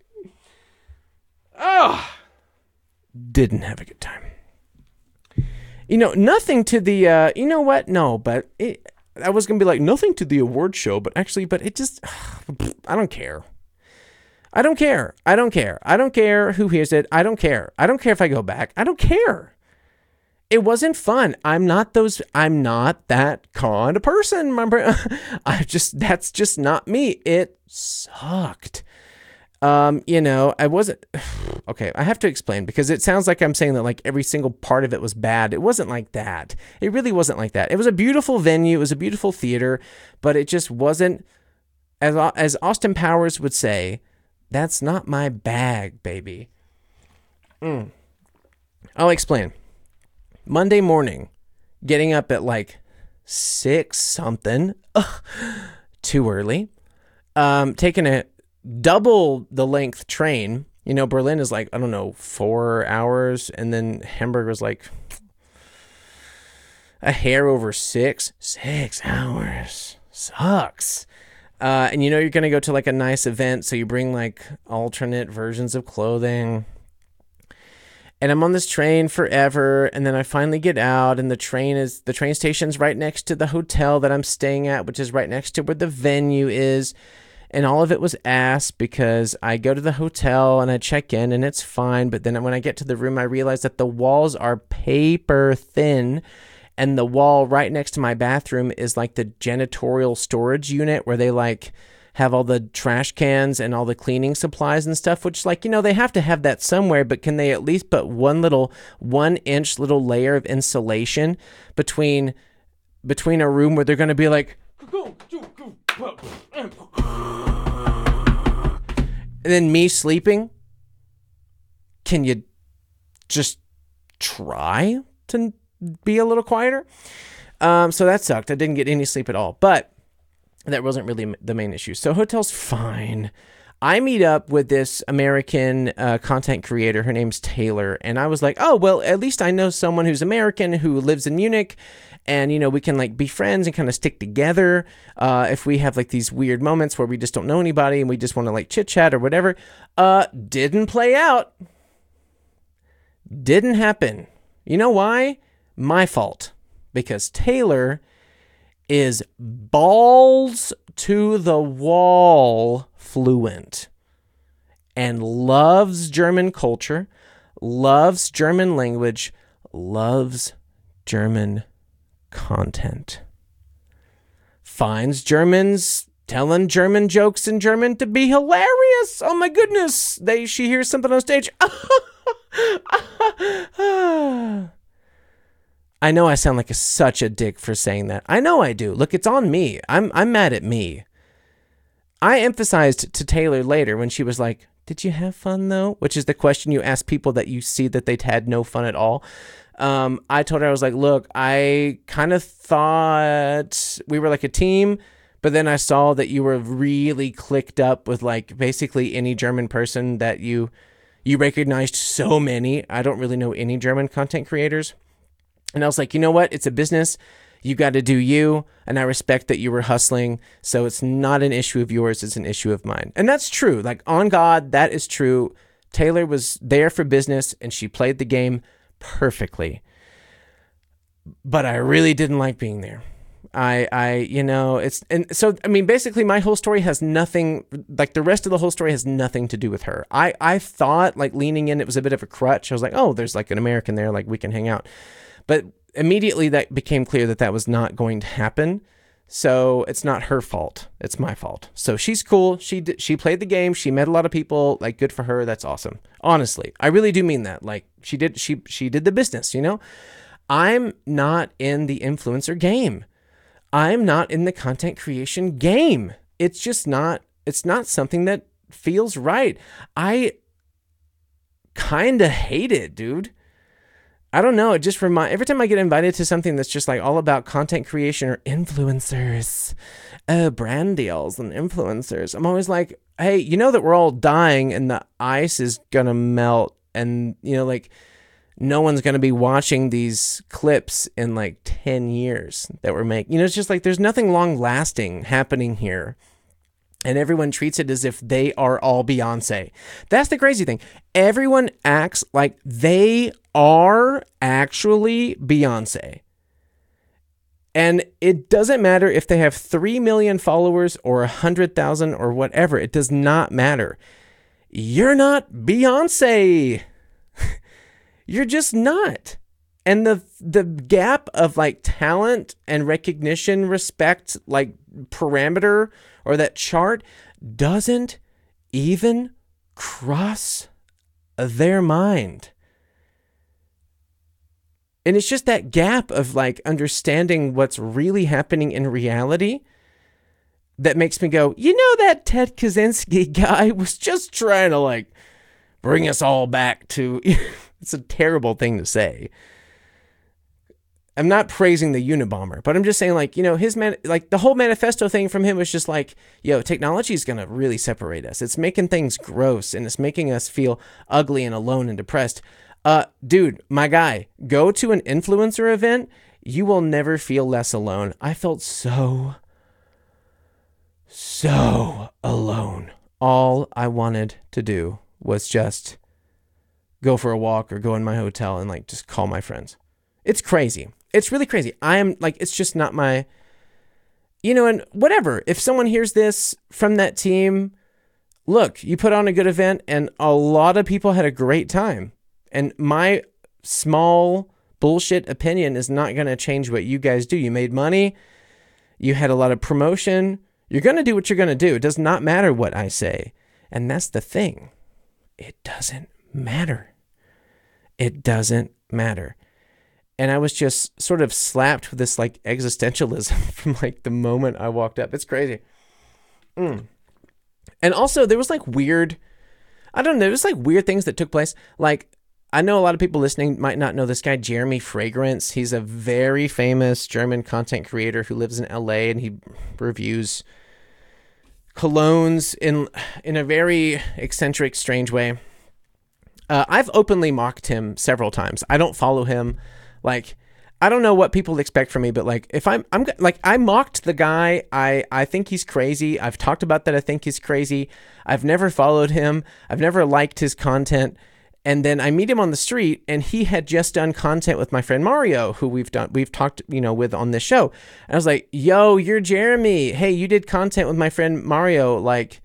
Oh. Didn't have a good time. You know, nothing to the, uh, you know what? No, but it, I was going to be like, nothing to the award show, but actually, but it just, I don't care. I don't care. I don't care. I don't care who hears it. I don't care. I don't care if I go back. I don't care. It wasn't fun. I'm not those, I'm not that kind of person. Remember, I just, that's just not me. It sucked. Um, you know, I wasn't, okay, I have to explain because it sounds like I'm saying that like every single part of it was bad. It wasn't like that. It really wasn't like that. It was a beautiful venue. It was a beautiful theater, but it just wasn't, as, as Austin Powers would say, that's not my bag, baby. Mm. I'll explain. Monday morning, getting up at like six something, ugh, too early, um, taking a double the length train. You know, Berlin is like, I don't know, four hours. And then Hamburg was like a hair over six. Six hours. Sucks. Uh, and you know, you're going to go to like a nice event. So you bring like alternate versions of clothing. And I'm on this train forever, and then I finally get out, and the train is the train station's right next to the hotel that I'm staying at, which is right next to where the venue is. And all of it was ass because I go to the hotel and I check in and it's fine. But then when I get to the room, I realize that the walls are paper thin, and the wall right next to my bathroom is like the janitorial storage unit where they like have all the trash cans and all the cleaning supplies and stuff, which, like, you know, they have to have that somewhere, but can they at least put one little one inch little layer of insulation between between a room where they're going to be like, and then me sleeping? Can you just try to be a little quieter? Um, so that sucked. I didn't get any sleep at all, but that wasn't really the main issue. So hotel's fine. I meet up with this American uh, content creator. Her name's Taylor. And I was like, oh, well, at least I know someone who's American who lives in Munich. And, you know, we can like be friends and kind of stick together uh, if we have like these weird moments where we just don't know anybody and we just want to like chit chat or whatever. Uh, didn't play out. Didn't happen. You know why? My fault. Because Taylor is balls to the wall fluent and loves German culture, loves German language, loves German content, finds Germans telling German jokes in German to be hilarious. Oh my goodness. They, she hears something on stage. I know I sound like a, such a dick for saying that. I know I do. Look, it's on me. I'm I'm mad at me. I emphasized to Taylor later when she was like, did you have fun though? Which is the question you ask people that you see that they'd had no fun at all. Um, I told her, I was like, look, I kind of thought we were like a team, but then I saw that you were really clicked up with like basically any German person that you, you recognized so many. I don't really know any German content creators. And I was like, you know what? It's a business. You got to do you. And I respect that you were hustling. So it's not an issue of yours. It's an issue of mine. And that's true. Like, on God, that is true. Taylor was there for business and she played the game perfectly. But I really didn't like being there. I, I, you know, it's, and so, I mean, basically my whole story has nothing, like the rest of the whole story has nothing to do with her. I, I thought like leaning in, it was a bit of a crutch. I was like, oh, there's like an American there. Like we can hang out. But immediately that became clear that that was not going to happen. So it's not her fault. It's my fault. So she's cool. She did, she played the game. She met a lot of people. Like, good for her. That's awesome. Honestly, I really do mean that. Like, she did, she, she did the business, you know? I'm not in the influencer game. I'm not in the content creation game. It's just not, it's not something that feels right. I kind of hate it, dude. I don't know. It just remind every time I get invited to something that's just like all about content creation or influencers, uh, brand deals and influencers. I'm always like, hey, you know that we're all dying and the ice is going to melt and, you know, like no one's going to be watching these clips in like ten years that we're making. You know, it's just like there's nothing long lasting happening here. And everyone treats it as if they are all Beyonce. That's the crazy thing. Everyone acts like they are actually Beyonce. And it doesn't matter if they have three million followers or one hundred thousand or whatever. It does not matter. You're not Beyonce. You're just not. And the the gap of like talent and recognition, respect, like parameter or that chart doesn't even cross their mind. And it's just that gap of like understanding what's really happening in reality that makes me go, you know, that Ted Kaczynski guy was just trying to like bring us all back to, it's a terrible thing to say. I'm not praising the Unabomber, but I'm just saying like, you know, his man, like the whole manifesto thing from him was just like, yo, technology is going to really separate us. It's making things gross and it's making us feel ugly and alone and depressed. Uh, dude, my guy, go to an influencer event. You will never feel less alone. I felt so, so alone. All I wanted to do was just go for a walk or go in my hotel and like just call my friends. It's crazy. It's really crazy. I am like, it's just not my, you know, and whatever. If someone hears this from that team, look, you put on a good event and a lot of people had a great time. And my small bullshit opinion is not going to change what you guys do. You made money. You had a lot of promotion. You're going to do what you're going to do. It does not matter what I say. And that's the thing. It doesn't matter. It doesn't matter. And I was just sort of slapped with this like existentialism from like the moment I walked up. It's crazy. Mm. And also there was like weird, I don't know, there was like weird things that took place. Like, I know a lot of people listening might not know this guy, Jeremy Fragrance. He's a very famous German content creator who lives in L A and he reviews colognes in in a very eccentric, strange way. Uh, I've openly mocked him several times. I don't follow him. Like, I don't know what people expect from me, but like, if I'm, I'm like, I mocked the guy. I, I think he's crazy. I've talked about that. I think he's crazy. I've never followed him. I've never liked his content. And then I meet him on the street and he had just done content with my friend Mario, who we've done, we've talked, you know, with on this show. And I was like, yo, you're Jeremy. Hey, you did content with my friend Mario. Like,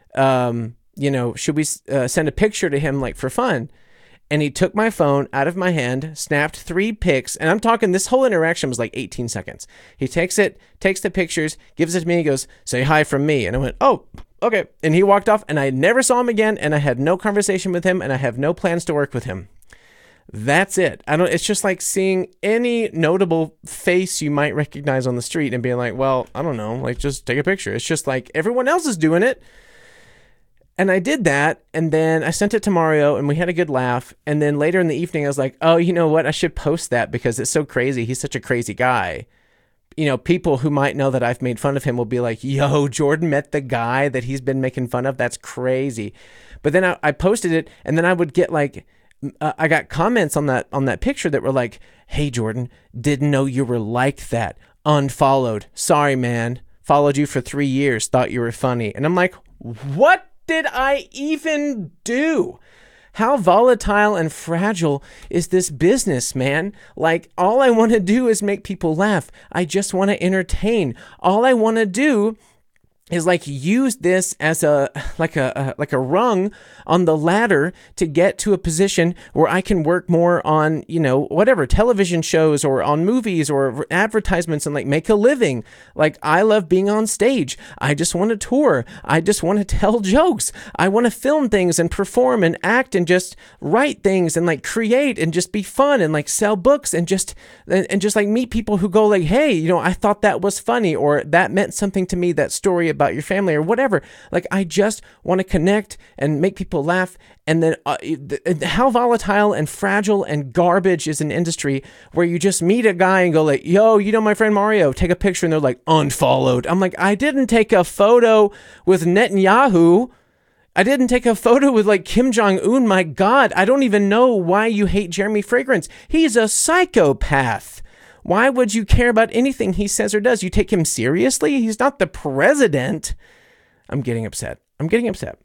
um, you know, should we uh, send a picture to him like for fun? And he took my phone out of my hand, snapped three pics, and I'm talking, this whole interaction was like eighteen seconds. He takes it, takes the pictures, gives it to me, he goes, say hi from me. And I went, oh, okay. And he walked off, and I never saw him again, and I had no conversation with him, and I have no plans to work with him. That's it. I don't, it's just like seeing any notable face you might recognize on the street and being like, well, I don't know, like just take a picture. It's just like everyone else is doing it. And I did that, and then I sent it to Mario, and we had a good laugh. And then later in the evening, I was like, oh, you know what? I should post that because it's so crazy. He's such a crazy guy. You know, people who might know that I've made fun of him will be like, yo, Jordan met the guy that he's been making fun of. That's crazy. But then I, I posted it, and then I would get like, uh, I got comments on that on that picture that were like, hey, Jordan, didn't know you were like that. Unfollowed. Sorry, man. Followed you for three years. Thought you were funny. And I'm like, what did I even do? How volatile and fragile is this business, man? Like, all I want to do is make people laugh. I just want to entertain. All I want to do is like use this as a like a, a like a rung on the ladder to get to a position where I can work more on, you know, whatever, television shows or on movies or advertisements and like make a living. Like, I love being on stage. I just want to tour. I just want to tell jokes. I want to film things and perform and act and just write things and like create and just be fun and like sell books and just and, and just like meet people who go like, hey, you know, I thought that was funny, or that meant something to me, that story about about your family or whatever. Like, I just want to connect and make people laugh. And then uh, how volatile and fragile and garbage is an industry where you just meet a guy and go like, yo, you know my friend Mario, take a picture, and they're like, unfollowed. I'm like, I didn't take a photo with Netanyahu. I didn't take a photo with like Kim Jong-un. My God, I don't even know why you hate Jeremy Fragrance. He's a psychopath. Why would you care about anything he says or does? You take him seriously? He's not the president. I'm getting upset. I'm getting upset.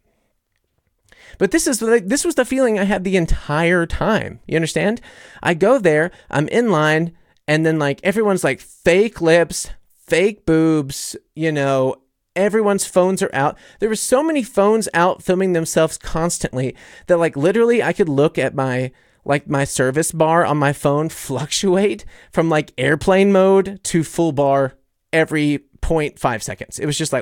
But this is like, this was the feeling I had the entire time. You understand? I go there, I'm in line, and then like everyone's like fake lips, fake boobs, you know, everyone's phones are out. There were so many phones out filming themselves constantly that like literally I could look at my like my service bar on my phone fluctuate from like airplane mode to full bar every zero point five seconds. It was just like,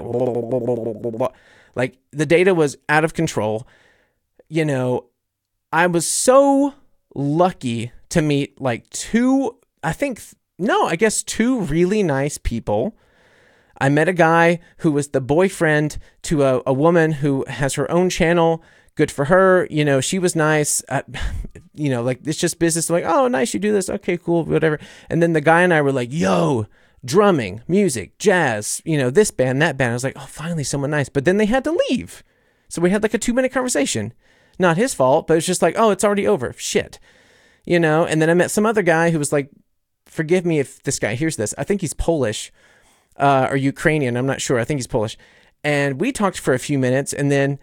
like the data was out of control. You know, I was so lucky to meet like two, I think, no, I guess two really nice people. I met a guy who was the boyfriend to a, a woman who has her own channel. Good for her. You know, she was nice. Uh, you know, like, it's just business. Like, oh, nice, you do this. Okay, cool, whatever. And then the guy and I were like, yo, drumming, music, jazz, you know, this band, that band. I was like, oh, finally someone nice. But then they had to leave. So we had like a two minute conversation. Not his fault, but it's just like, oh, it's already over. Shit. You know, and then I met some other guy who was like, forgive me if this guy hears this. I think he's Polish uh, or Ukrainian. I'm not sure. I think he's Polish. And we talked for a few minutes, and then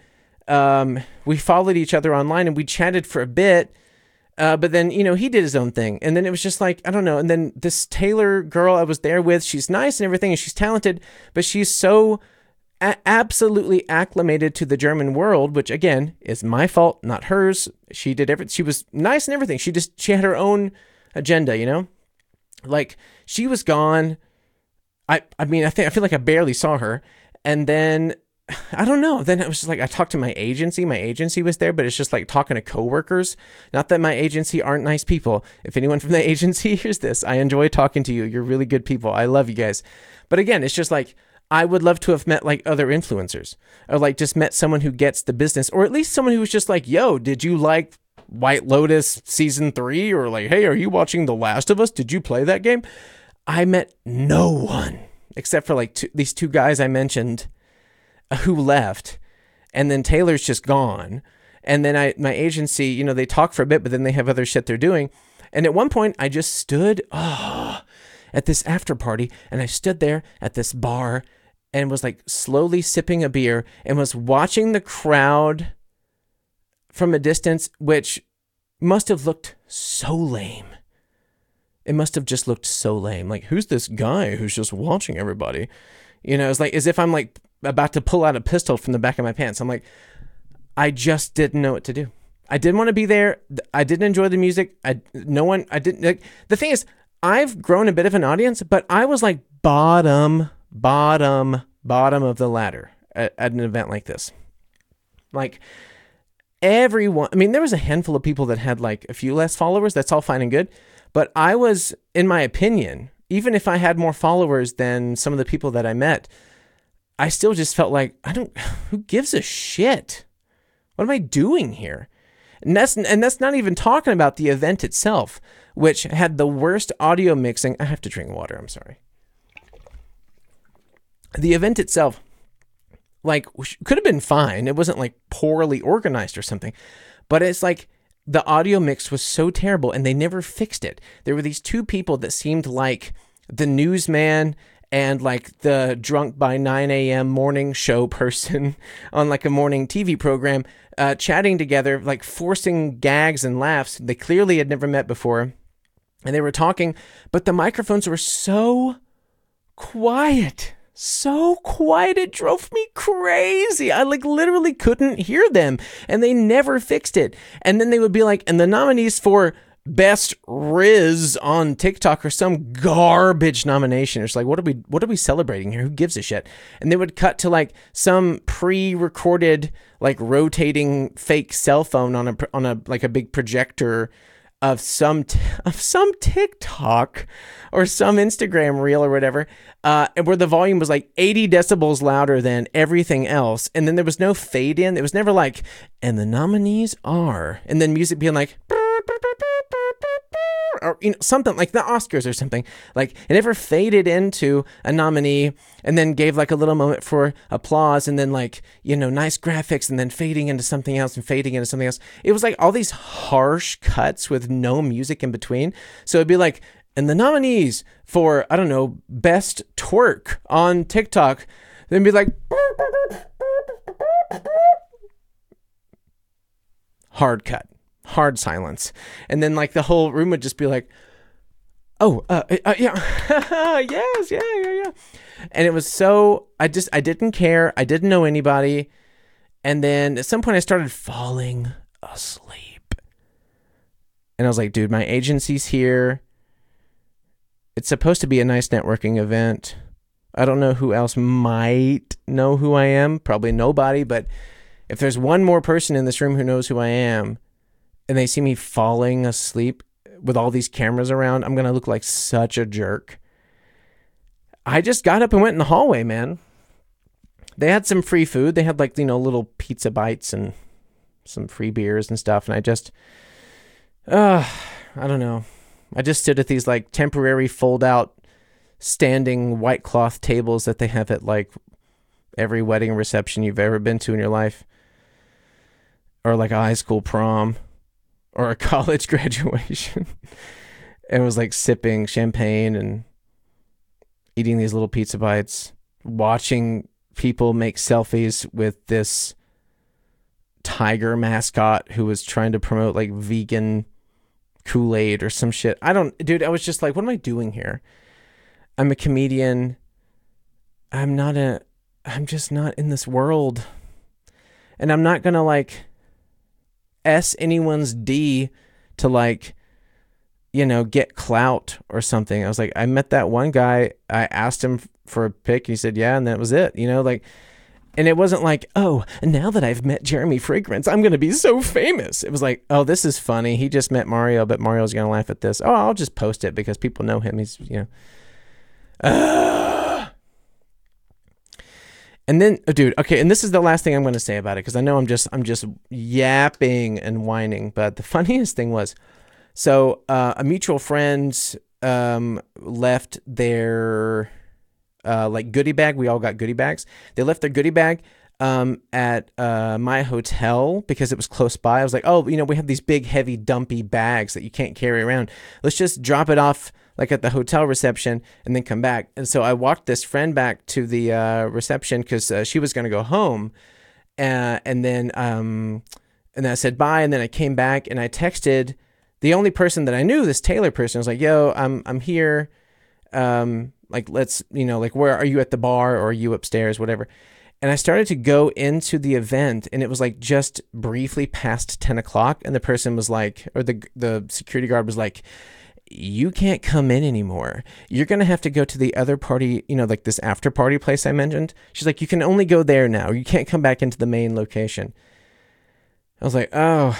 um, we followed each other online and we chatted for a bit. Uh, but then, you know, he did his own thing. And then it was just like, I don't know. And then this Taylor girl I was there with, she's nice and everything, and she's talented, but she's so a- absolutely acclimated to the German world, which again is my fault, not hers. She did everything. She was nice and everything. She just, she had her own agenda, you know, like she was gone. I, I mean, I think, I feel like I barely saw her. And then I don't know. Then it was just like, I talked to my agency. My agency was there, but it's just like talking to coworkers. Not that my agency aren't nice people. If anyone from the agency hears this, I enjoy talking to you. You're really good people. I love you guys. But again, it's just like, I would love to have met like other influencers, or like just met someone who gets the business, or at least someone who was just like, yo, did you like White Lotus season three? Or like, hey, are you watching The Last of Us? Did you play that game? I met no one except for like two, these two guys I mentioned who left, and then Taylor's just gone. And then I, my agency, you know, they talk for a bit, but then they have other shit they're doing. And at one point I just stood oh, at this after party, and I stood there at this bar and was like slowly sipping a beer and was watching the crowd from a distance, which must have looked so lame. It must have just looked so lame. Like, who's this guy who's just watching everybody? You know, it's like as if I'm like about to pull out a pistol from the back of my pants. I'm like, I just didn't know what to do. I didn't want to be there. I didn't enjoy the music. I, no one, I didn't, like, the thing is, I've grown a bit of an audience, but I was like bottom, bottom, bottom of the ladder at, at an event like this. Like everyone, I mean, there was a handful of people that had like a few less followers. That's all fine and good. But I was, in my opinion, even if I had more followers than some of the people that I met, I still just felt like, I don't, who gives a shit? What am I doing here? And that's, and that's not even talking about the event itself, which had the worst audio mixing. I have to drink water. I'm sorry. The event itself, like, could have been fine. It wasn't like poorly organized or something, but it's like the audio mix was so terrible and they never fixed it. There were these two people that seemed like the newsman and like the drunk by nine a.m. morning show person on like a morning T V program, uh, chatting together, like forcing gags and laughs. They clearly had never met before, and they were talking, but the microphones were so quiet, so quiet. It drove me crazy. I like literally couldn't hear them, and they never fixed it. And then they would be like, and the nominees for Best Riz on TikTok or some garbage nomination. It's like, what are we, what are we celebrating here? Who gives a shit? And they would cut to like some pre-recorded, like rotating fake cell phone on a, on a, like a big projector of some, t- of some TikTok or some Instagram reel or whatever, uh, where the volume was like eighty decibels louder than everything else. And then there was no fade in. It was never like, and the nominees are, and then music being like, or, you know, something like the Oscars or something. Like, it never faded into a nominee and then gave like a little moment for applause and then like, you know, nice graphics and then fading into something else and fading into something else. It was like all these harsh cuts with no music in between. So it'd be like, and the nominees for, I don't know, best twerk on TikTok, then be like, hard cut. Hard silence. And then like the whole room would just be like, oh, uh, uh yeah, yes, yeah, yeah, yeah. And it was so, I just, I didn't care. I didn't know anybody. And then at some point I started falling asleep. And I was like, dude, my agency's here. It's supposed to be a nice networking event. I don't know who else might know who I am. Probably nobody. But if there's one more person in this room who knows who I am, and they see me falling asleep with all these cameras around, I'm going to look like such a jerk. I just got up and went in the hallway, man. They had some free food. They had like, you know, little pizza bites and some free beers and stuff. And I just, uh, I don't know. I just stood at these like temporary fold out standing white cloth tables that they have at like every wedding reception you've ever been to in your life. Or like a high school prom. Or a college graduation. And was like sipping champagne and eating these little pizza bites, watching people make selfies with this tiger mascot who was trying to promote like vegan Kool-Aid or some shit. I don't, dude, I was just like, what am I doing here? I'm a comedian. I'm not a, I'm just not in this world. And I'm not going to like S anyone's D to like, you know, get clout or something. I was like, I met that one guy. I asked him for a pic. He said, yeah. And that was it, you know, like, and it wasn't like, oh, now that I've met Jeremy Fragrance, I'm going to be so famous. It was like, oh, this is funny. He just met Mario, but Mario's going to laugh at this. Oh, I'll just post it because people know him. He's, you know. Uh. And then, oh, dude, okay, and this is the last thing I'm going to say about it because I know I'm just, I'm just yapping and whining. But the funniest thing was, so uh, a mutual friend um, left their... Uh, like goodie bag. We all got goodie bags. They left their goodie bag um, at uh, my hotel because it was close by. I was like, oh, you know, we have these big, heavy, dumpy bags that you can't carry around. Let's just drop it off like at the hotel reception and then come back. And so I walked this friend back to the uh, reception because uh, she was going to go home. Uh, and then um, and then I said bye. And then I came back and I texted the only person that I knew, this Taylor person. I was like, yo, I'm I'm here. Um, like, let's, you know, like, where are you at the bar or are you upstairs, whatever. And I started to go into the event and it was like just briefly past ten o'clock. And the person was like, or the, the security guard was like, you can't come in anymore. You're going to have to go to the other party, you know, like this after party place I mentioned. She's like, you can only go there now. You can't come back into the main location. I was like, oh,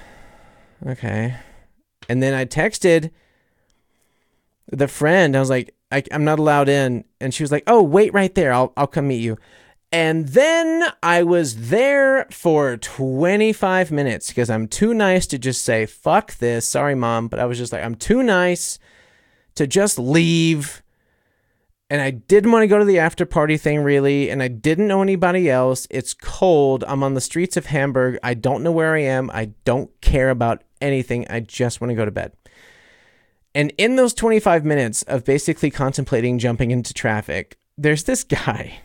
okay. And then I texted the friend. I was like, I, I'm not allowed in. And she was like, oh, wait right there. I'll I'll come meet you. And then I was there for twenty-five minutes because I'm too nice to just say, fuck this. Sorry, Mom. But I was just like, I'm too nice to just leave. And I didn't want to go to the after party thing really. And I didn't know anybody else. It's cold. I'm on the streets of Hamburg. I don't know where I am. I don't care about anything. I just want to go to bed. And in those twenty-five minutes of basically contemplating jumping into traffic, there's this guy.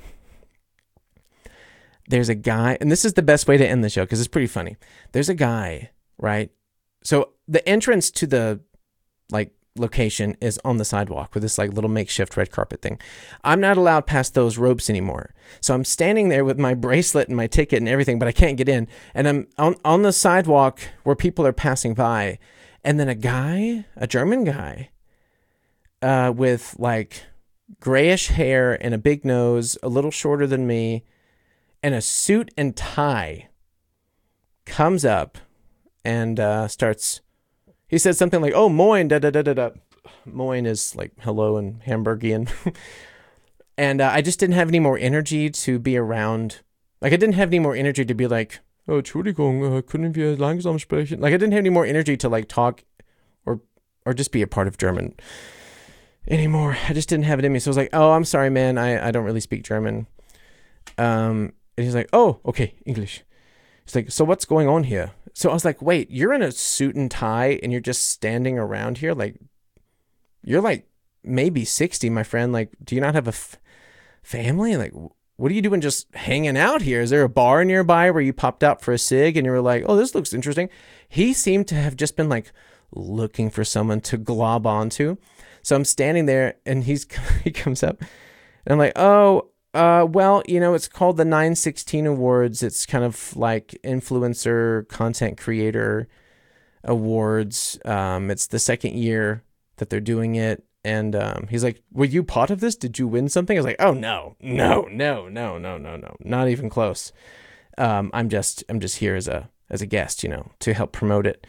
There's a guy, and this is the best way to end the show because it's pretty funny. There's a guy, right? So the entrance to the like location is on the sidewalk with this like little makeshift red carpet thing. I'm not allowed past those ropes anymore. So I'm standing there with my bracelet and my ticket and everything, but I can't get in. And I'm on, on the sidewalk where people are passing by. And then a guy, a German guy, uh, with like grayish hair and a big nose, a little shorter than me, and a suit and tie, comes up and uh, starts. He said something like, "Oh, moin, da da da da da." Moin is like hello in Hamburgian, and uh, I just didn't have any more energy to be around. Like I didn't have any more energy to be like, oh, Entschuldigung, uh, können wir langsam sprechen? Like, I didn't have any more energy to, like, talk or or just be a part of German anymore. I just didn't have it in me. So I was like, oh, I'm sorry, man. I, I don't really speak German. Um, and he's like, oh, okay, English. He's like, so what's going on here? So I was like, wait, you're in a suit and tie and you're just standing around here? Like, you're, like, maybe sixty, my friend. Like, do you not have a f- family? Like, what are you doing just hanging out here? Is there a bar nearby where you popped out for a cig and you were like, oh, this looks interesting? He seemed to have just been like looking for someone to glob onto. So I'm standing there and he's he comes up and I'm like, oh, uh, well, you know, it's called the nine sixteen Awards. It's kind of like influencer content creator awards. Um, it's the second year that they're doing it. And um, he's like, were you part of this? Did you win something? I was like, oh, no, no, no, no, no, no, no, not even close. Um, I'm just I'm just here as a as a guest, you know, to help promote it.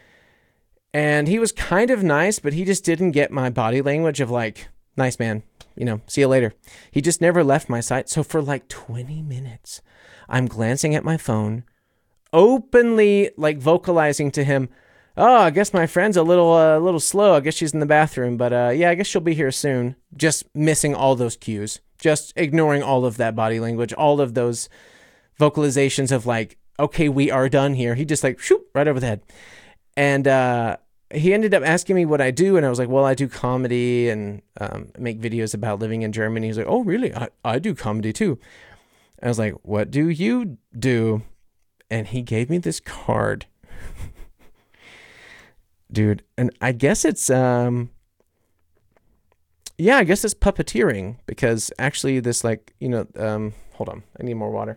And he was kind of nice, but he just didn't get my body language of like, nice, man, you know, see you later. He just never left my side. So for like twenty minutes, I'm glancing at my phone, openly like vocalizing to him, oh, I guess my friend's a little a uh, little slow. I guess she's in the bathroom. But uh, yeah, I guess she'll be here soon. Just missing all those cues. Just ignoring all of that body language. All of those vocalizations of like, okay, we are done here. He just like, shoot, right over the head. And uh, he ended up asking me what I do. And I was like, well, I do comedy and um, make videos about living in Germany. He's like, oh, really? I, I do comedy too. I was like, what do you do? and he gave me this card. Dude, and I guess it's um yeah, I guess it's puppeteering, because actually this, like, you know, um hold on, I need more water.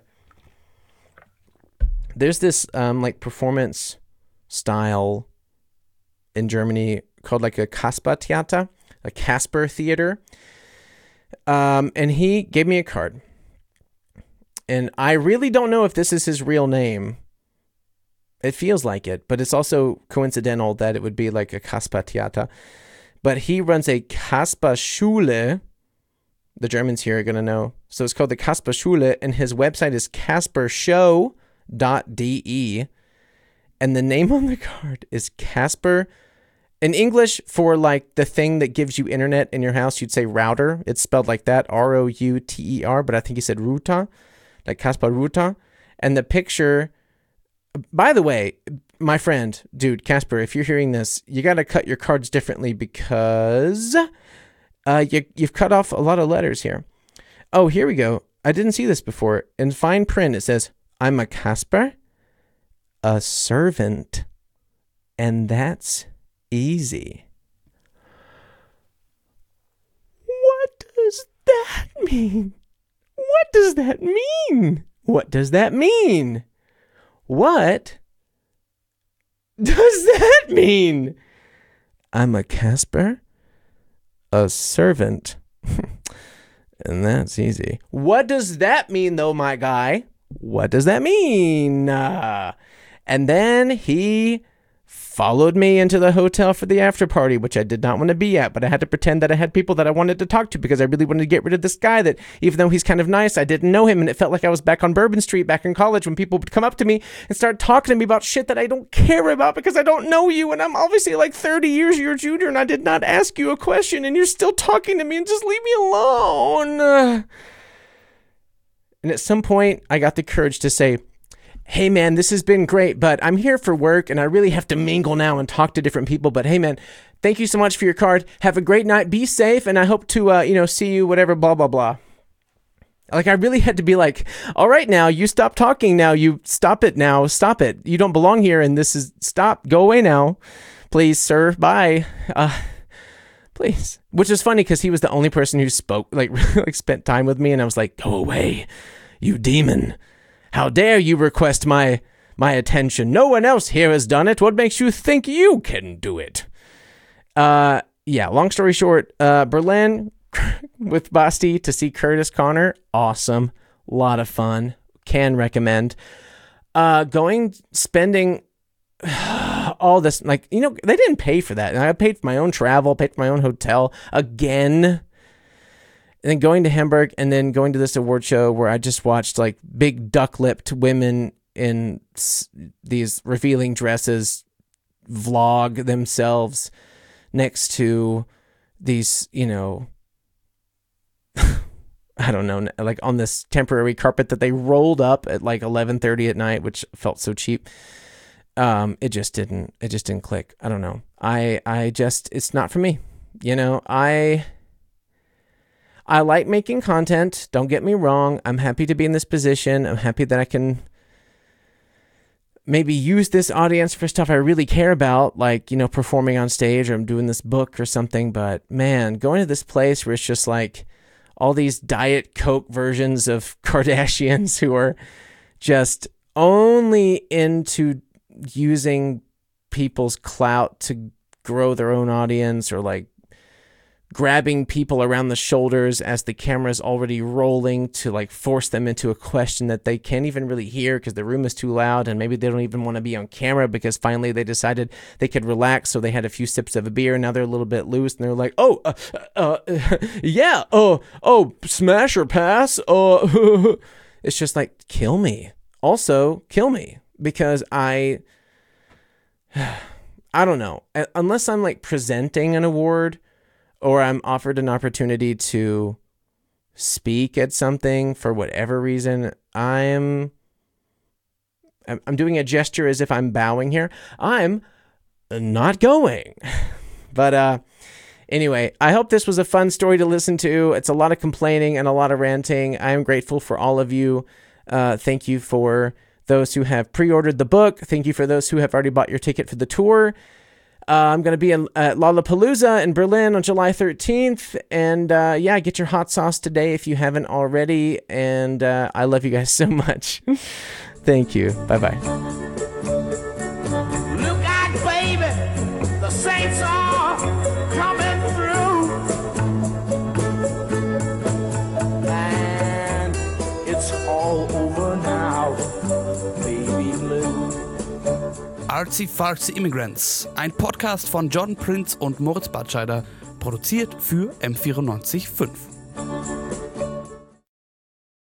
There's this um like performance style in Germany called like a Kasper-Theater, a Casper theater. Um and he gave me a card. And I really don't know if this is his real name. It feels like it, but it's also coincidental that it would be like a Kasper-Theater. But he runs a Kasperschule. The Germans here are going to know. So it's called the Kasperschule, and his website is casper show dot d e. And the name on the card is Casper. In English, for like the thing that gives you internet in your house, you'd say router. It's spelled like that, R O U T E R, but I think he said Router, like Casper Router. And the picture, by the way, my friend, dude, Casper, if you're hearing this, you got to cut your cards differently, because uh, you, you've cut off a lot of letters here. Oh, here we go. I didn't see this before. In fine print, it says, I'm a Casper, a servant, and that's easy. What does that mean? What does that mean? What does that mean? What does that mean? I'm a Casper, a servant, and that's easy. What does that mean, though, my guy? What does that mean? Uh, and then he followed me into the hotel for the after party, which I did not want to be at, but I had to pretend that I had people that I wanted to talk to, because I really wanted to get rid of this guy that, even though he's kind of nice, I didn't know him, and it felt like I was back on Bourbon Street back in college when people would come up to me and start talking to me about shit that I don't care about because I don't know you, and I'm obviously like thirty years your junior, and I did not ask you a question, and you're still talking to me, and just leave me alone. Uh, and at some point, I got the courage to say, hey man, this has been great, but I'm here for work and I really have to mingle now and talk to different people. But hey man, thank you so much for your card. Have a great night. Be safe. And I hope to, uh, you know, see you, whatever, blah, blah, blah. Like, I really had to be like, all right, now you stop talking now. You stop it now. Stop it. You don't belong here. And this is, stop, go away now. Please, sir. Bye. Uh, please. Which is funny, because he was the only person who spoke, like, like spent time with me. And I was like, go away, you demon. How dare you request my my attention? No one else here has done it. What makes you think you can do it? Uh, yeah, long story short, uh, Berlin with Basti to see Curtis Connor. Awesome. A lot of fun. Can recommend. Uh, going, spending all this, like, you know, they didn't pay for that. And I paid for my own travel, paid for my own hotel again. And then going to Hamburg, and then going to this award show where I just watched like big duck-lipped women in s- these revealing dresses vlog themselves next to these, you know, I don't know, like on this temporary carpet that they rolled up at like eleven thirty at night, which felt so cheap. Um, it just didn't, it just didn't click. I don't know. I, I just, it's not for me. You know, I... I like making content. Don't get me wrong. I'm happy to be in this position. I'm happy that I can maybe use this audience for stuff I really care about, like, you know, performing on stage, or I'm doing this book or something. But man, going to this place where it's just like all these Diet Coke versions of Kardashians who are just only into using people's clout to grow their own audience, or like grabbing people around the shoulders as the camera's already rolling to like force them into a question that they can't even really hear because the room is too loud, and maybe they don't even want to be on camera because finally they decided they could relax, so they had a few sips of a beer, and now they're a little bit loose, and they're like, oh, uh, uh, uh yeah, oh, oh, smash or pass, uh, it's just like, kill me. Also, kill me, because I, I don't know, unless I'm like presenting an award, or I'm offered an opportunity to speak at something for whatever reason, I'm I'm doing a gesture as if I'm bowing here. I'm not going. But uh, anyway, I hope this was a fun story to listen to. It's a lot of complaining and a lot of ranting. I am grateful for all of you. Uh, thank you for those who have pre-ordered the book. Thank you for those who have already bought your ticket for the tour. Uh, I'm going to be in, at Lollapalooza in Berlin on July thirteenth. And uh, yeah, get your hot sauce today if you haven't already. And uh, I love you guys so much. Thank you. Bye-bye. Look out, baby. The saints are coming through. And it's all over now, baby blue. Artsy Fartsy Immigrants, ein Podcast von John Prince und Moritz Batscheider, produziert für M vierundneunzig Komma fünf.